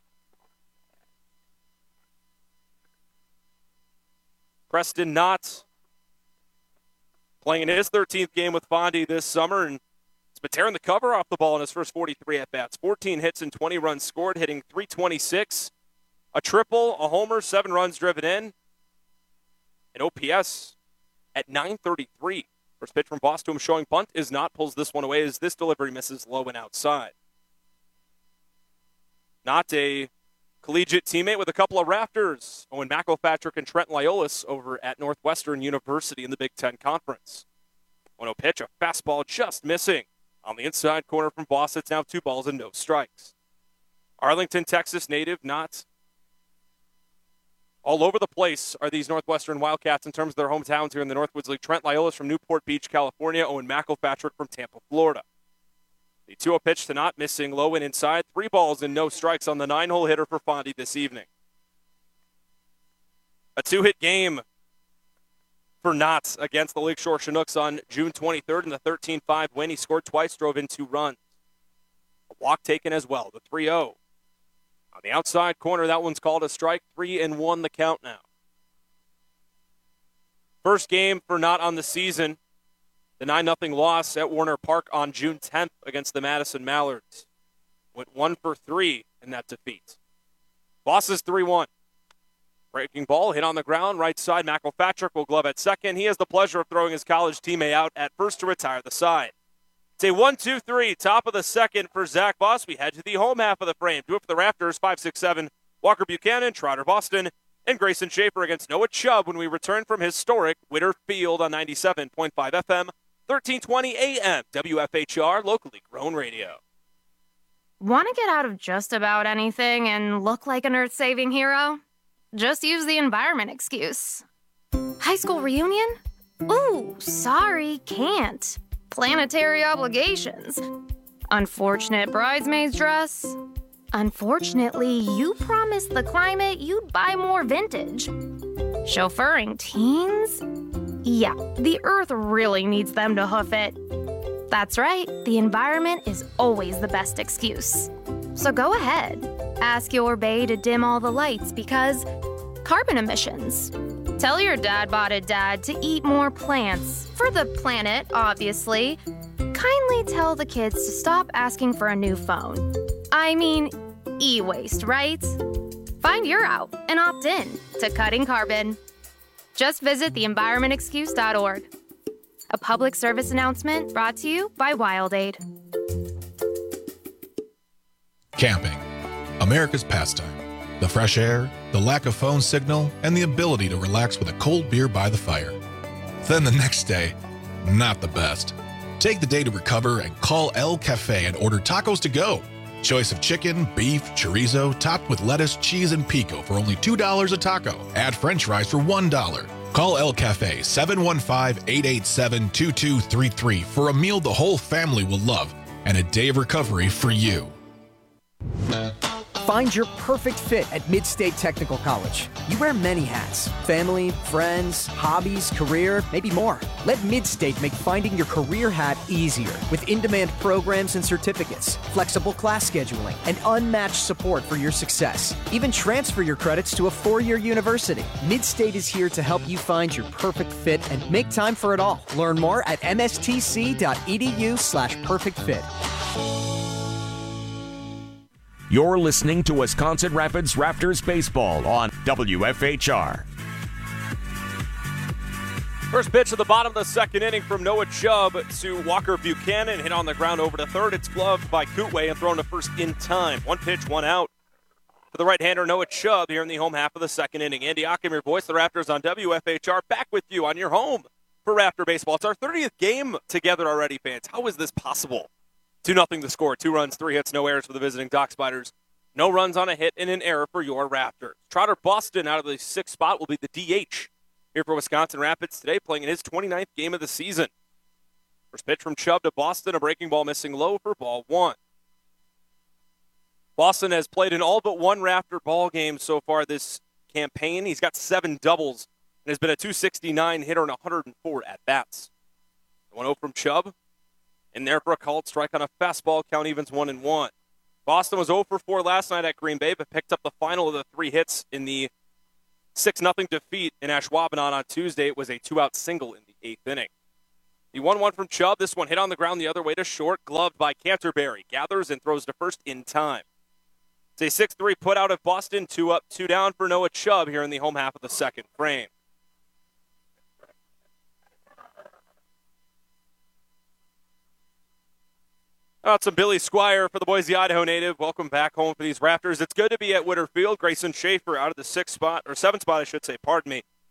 Preston Knott playing in his thirteenth game with Fondy this summer, and he's been tearing the cover off the ball in his first forty-three at-bats. fourteen hits and twenty runs scored, hitting three twenty-six. A triple, a homer, seven runs driven in. An O P S at nine thirty-three. First pitch from Voss to him showing bunt is not. Pulls this one away as this delivery misses low and outside. Not a collegiate teammate with a couple of Raptors, Owen McElpatrick and Trent Lyolis over at Northwestern University in the Big Ten Conference. one oh pitch, a fastball just missing. On the inside corner from Voss, it's now two balls and no strikes. Arlington, Texas native, not all over the place are these Northwestern Wildcats in terms of their hometowns here in the Northwoods League. Trent Lyolis from Newport Beach, California. Owen McElpatrick from Tampa, Florida. The two oh pitch to Knott, missing low and inside. Three balls and no strikes on the nine-hole hitter for Fondy this evening. A two-hit game for Knott against the Lakeshore Chinooks on June twenty-third in the thirteen five win. He scored twice, drove in two runs. A walk taken as well, the three oh. On the outside corner, that one's called a strike. Three and one the count now. First game for Knott on the season. The nine nothing loss at Warner Park on June tenth against the Madison Mallards. Went one for three in that defeat. Voss is three one. Breaking ball, hit on the ground, right side. McElpatrick will glove at second. He has the pleasure of throwing his college teammate out at first to retire the side. It's a one two three, top of the second for Zach Voss. We head to the home half of the frame. Do it for the Raptors, five six seven. Walker Buchanan, Trotter Boston, and Grayson Schaefer against Noah Chubb when we return from historic Witter Field on ninety-seven point five F M. thirteen twenty A M, W F H R, locally grown radio. Want to get out of just about anything and look like an earth-saving hero? Just use the environment excuse. High school reunion? Ooh, sorry, can't. Planetary obligations. Unfortunate bridesmaid's dress. Unfortunately, you promised the climate you'd buy more vintage. Chauffeuring teens? Yeah, the Earth really needs them to hoof it. That's right, the environment is always the best excuse. So go ahead, ask your bae to dim all the lights because carbon emissions. Tell your dad-botted dad to eat more plants, for the planet, obviously. Kindly tell the kids to stop asking for a new phone. I mean, e-waste, right? Find your out and opt in to cutting carbon. Just visit the environment excuse dot org. A public service announcement brought to you by WildAid. Camping, America's pastime. The fresh air, the lack of phone signal, and the ability to relax with a cold beer by the fire. Then the next day, not the best. Take the day to recover and call El Cafe and order tacos to go. Choice of chicken, beef, chorizo, topped with lettuce, cheese, and pico for only two dollars a taco. Add french fries for one dollar. Call El Cafe seven one five, eight eight seven, two two three three for a meal the whole family will love and a day of recovery for you. Find your perfect fit at Mid-State Technical College. You wear many hats: family, friends, hobbies, career, maybe more. Let Mid-State make finding your career hat easier with in-demand programs and certificates, flexible class scheduling, and unmatched support for your success. Even transfer your credits to a four-year university. Mid-State is here to help you find your perfect fit and make time for it all. Learn more at mstc.edu slash perfect fit. You're listening to Wisconsin Rapids Raptors baseball on W F H R. First pitch at the bottom of the second inning from Noah Chubb to Walker Buchanan. Hit on the ground over to third. It's gloved by Kootway and thrown to first in time. One pitch, one out for the right-hander Noah Chubb here in the home half of the second inning. Andy Ockham, your voice, the Raptors on W F H R, back with you on your home for Raptor baseball. It's our thirtieth game together already, fans. How is this possible? two nothing the score. Two runs, three hits, no errors for the visiting Dock Spiders. No runs on a hit and an error for your Raptors. Trotter Boston out of the sixth spot will be the D H here for Wisconsin Rapids today, playing in his twenty-ninth game of the season. First pitch from Chubb to Boston, a breaking ball missing low for ball one. Boston has played in all but one Raptor ball game so far this campaign. He's got seven doubles and has been a two sixty-nine hitter and one hundred four at-bats. one oh from Chubb. In there for a called strike on a fastball. Count evens one and one. Boston was oh for four last night at Green Bay, but picked up the final of the three hits in the six nothing defeat in Ashwaubenon on Tuesday. It was a two-out single in the eighth inning. The one one from Chubb. This one hit on the ground the other way to short. Gloved by Canterbury. Gathers and throws to first in time. It's a six three put out of Boston. Two up, two down for Noah Chubb here in the home half of the second frame. Out some Billy Squire for the Boise, Idaho native. Welcome back home for these Raptors. It's good to be at Witter Field. Grayson Schaefer out of the sixth spot, or seventh spot, I should say, pardon me.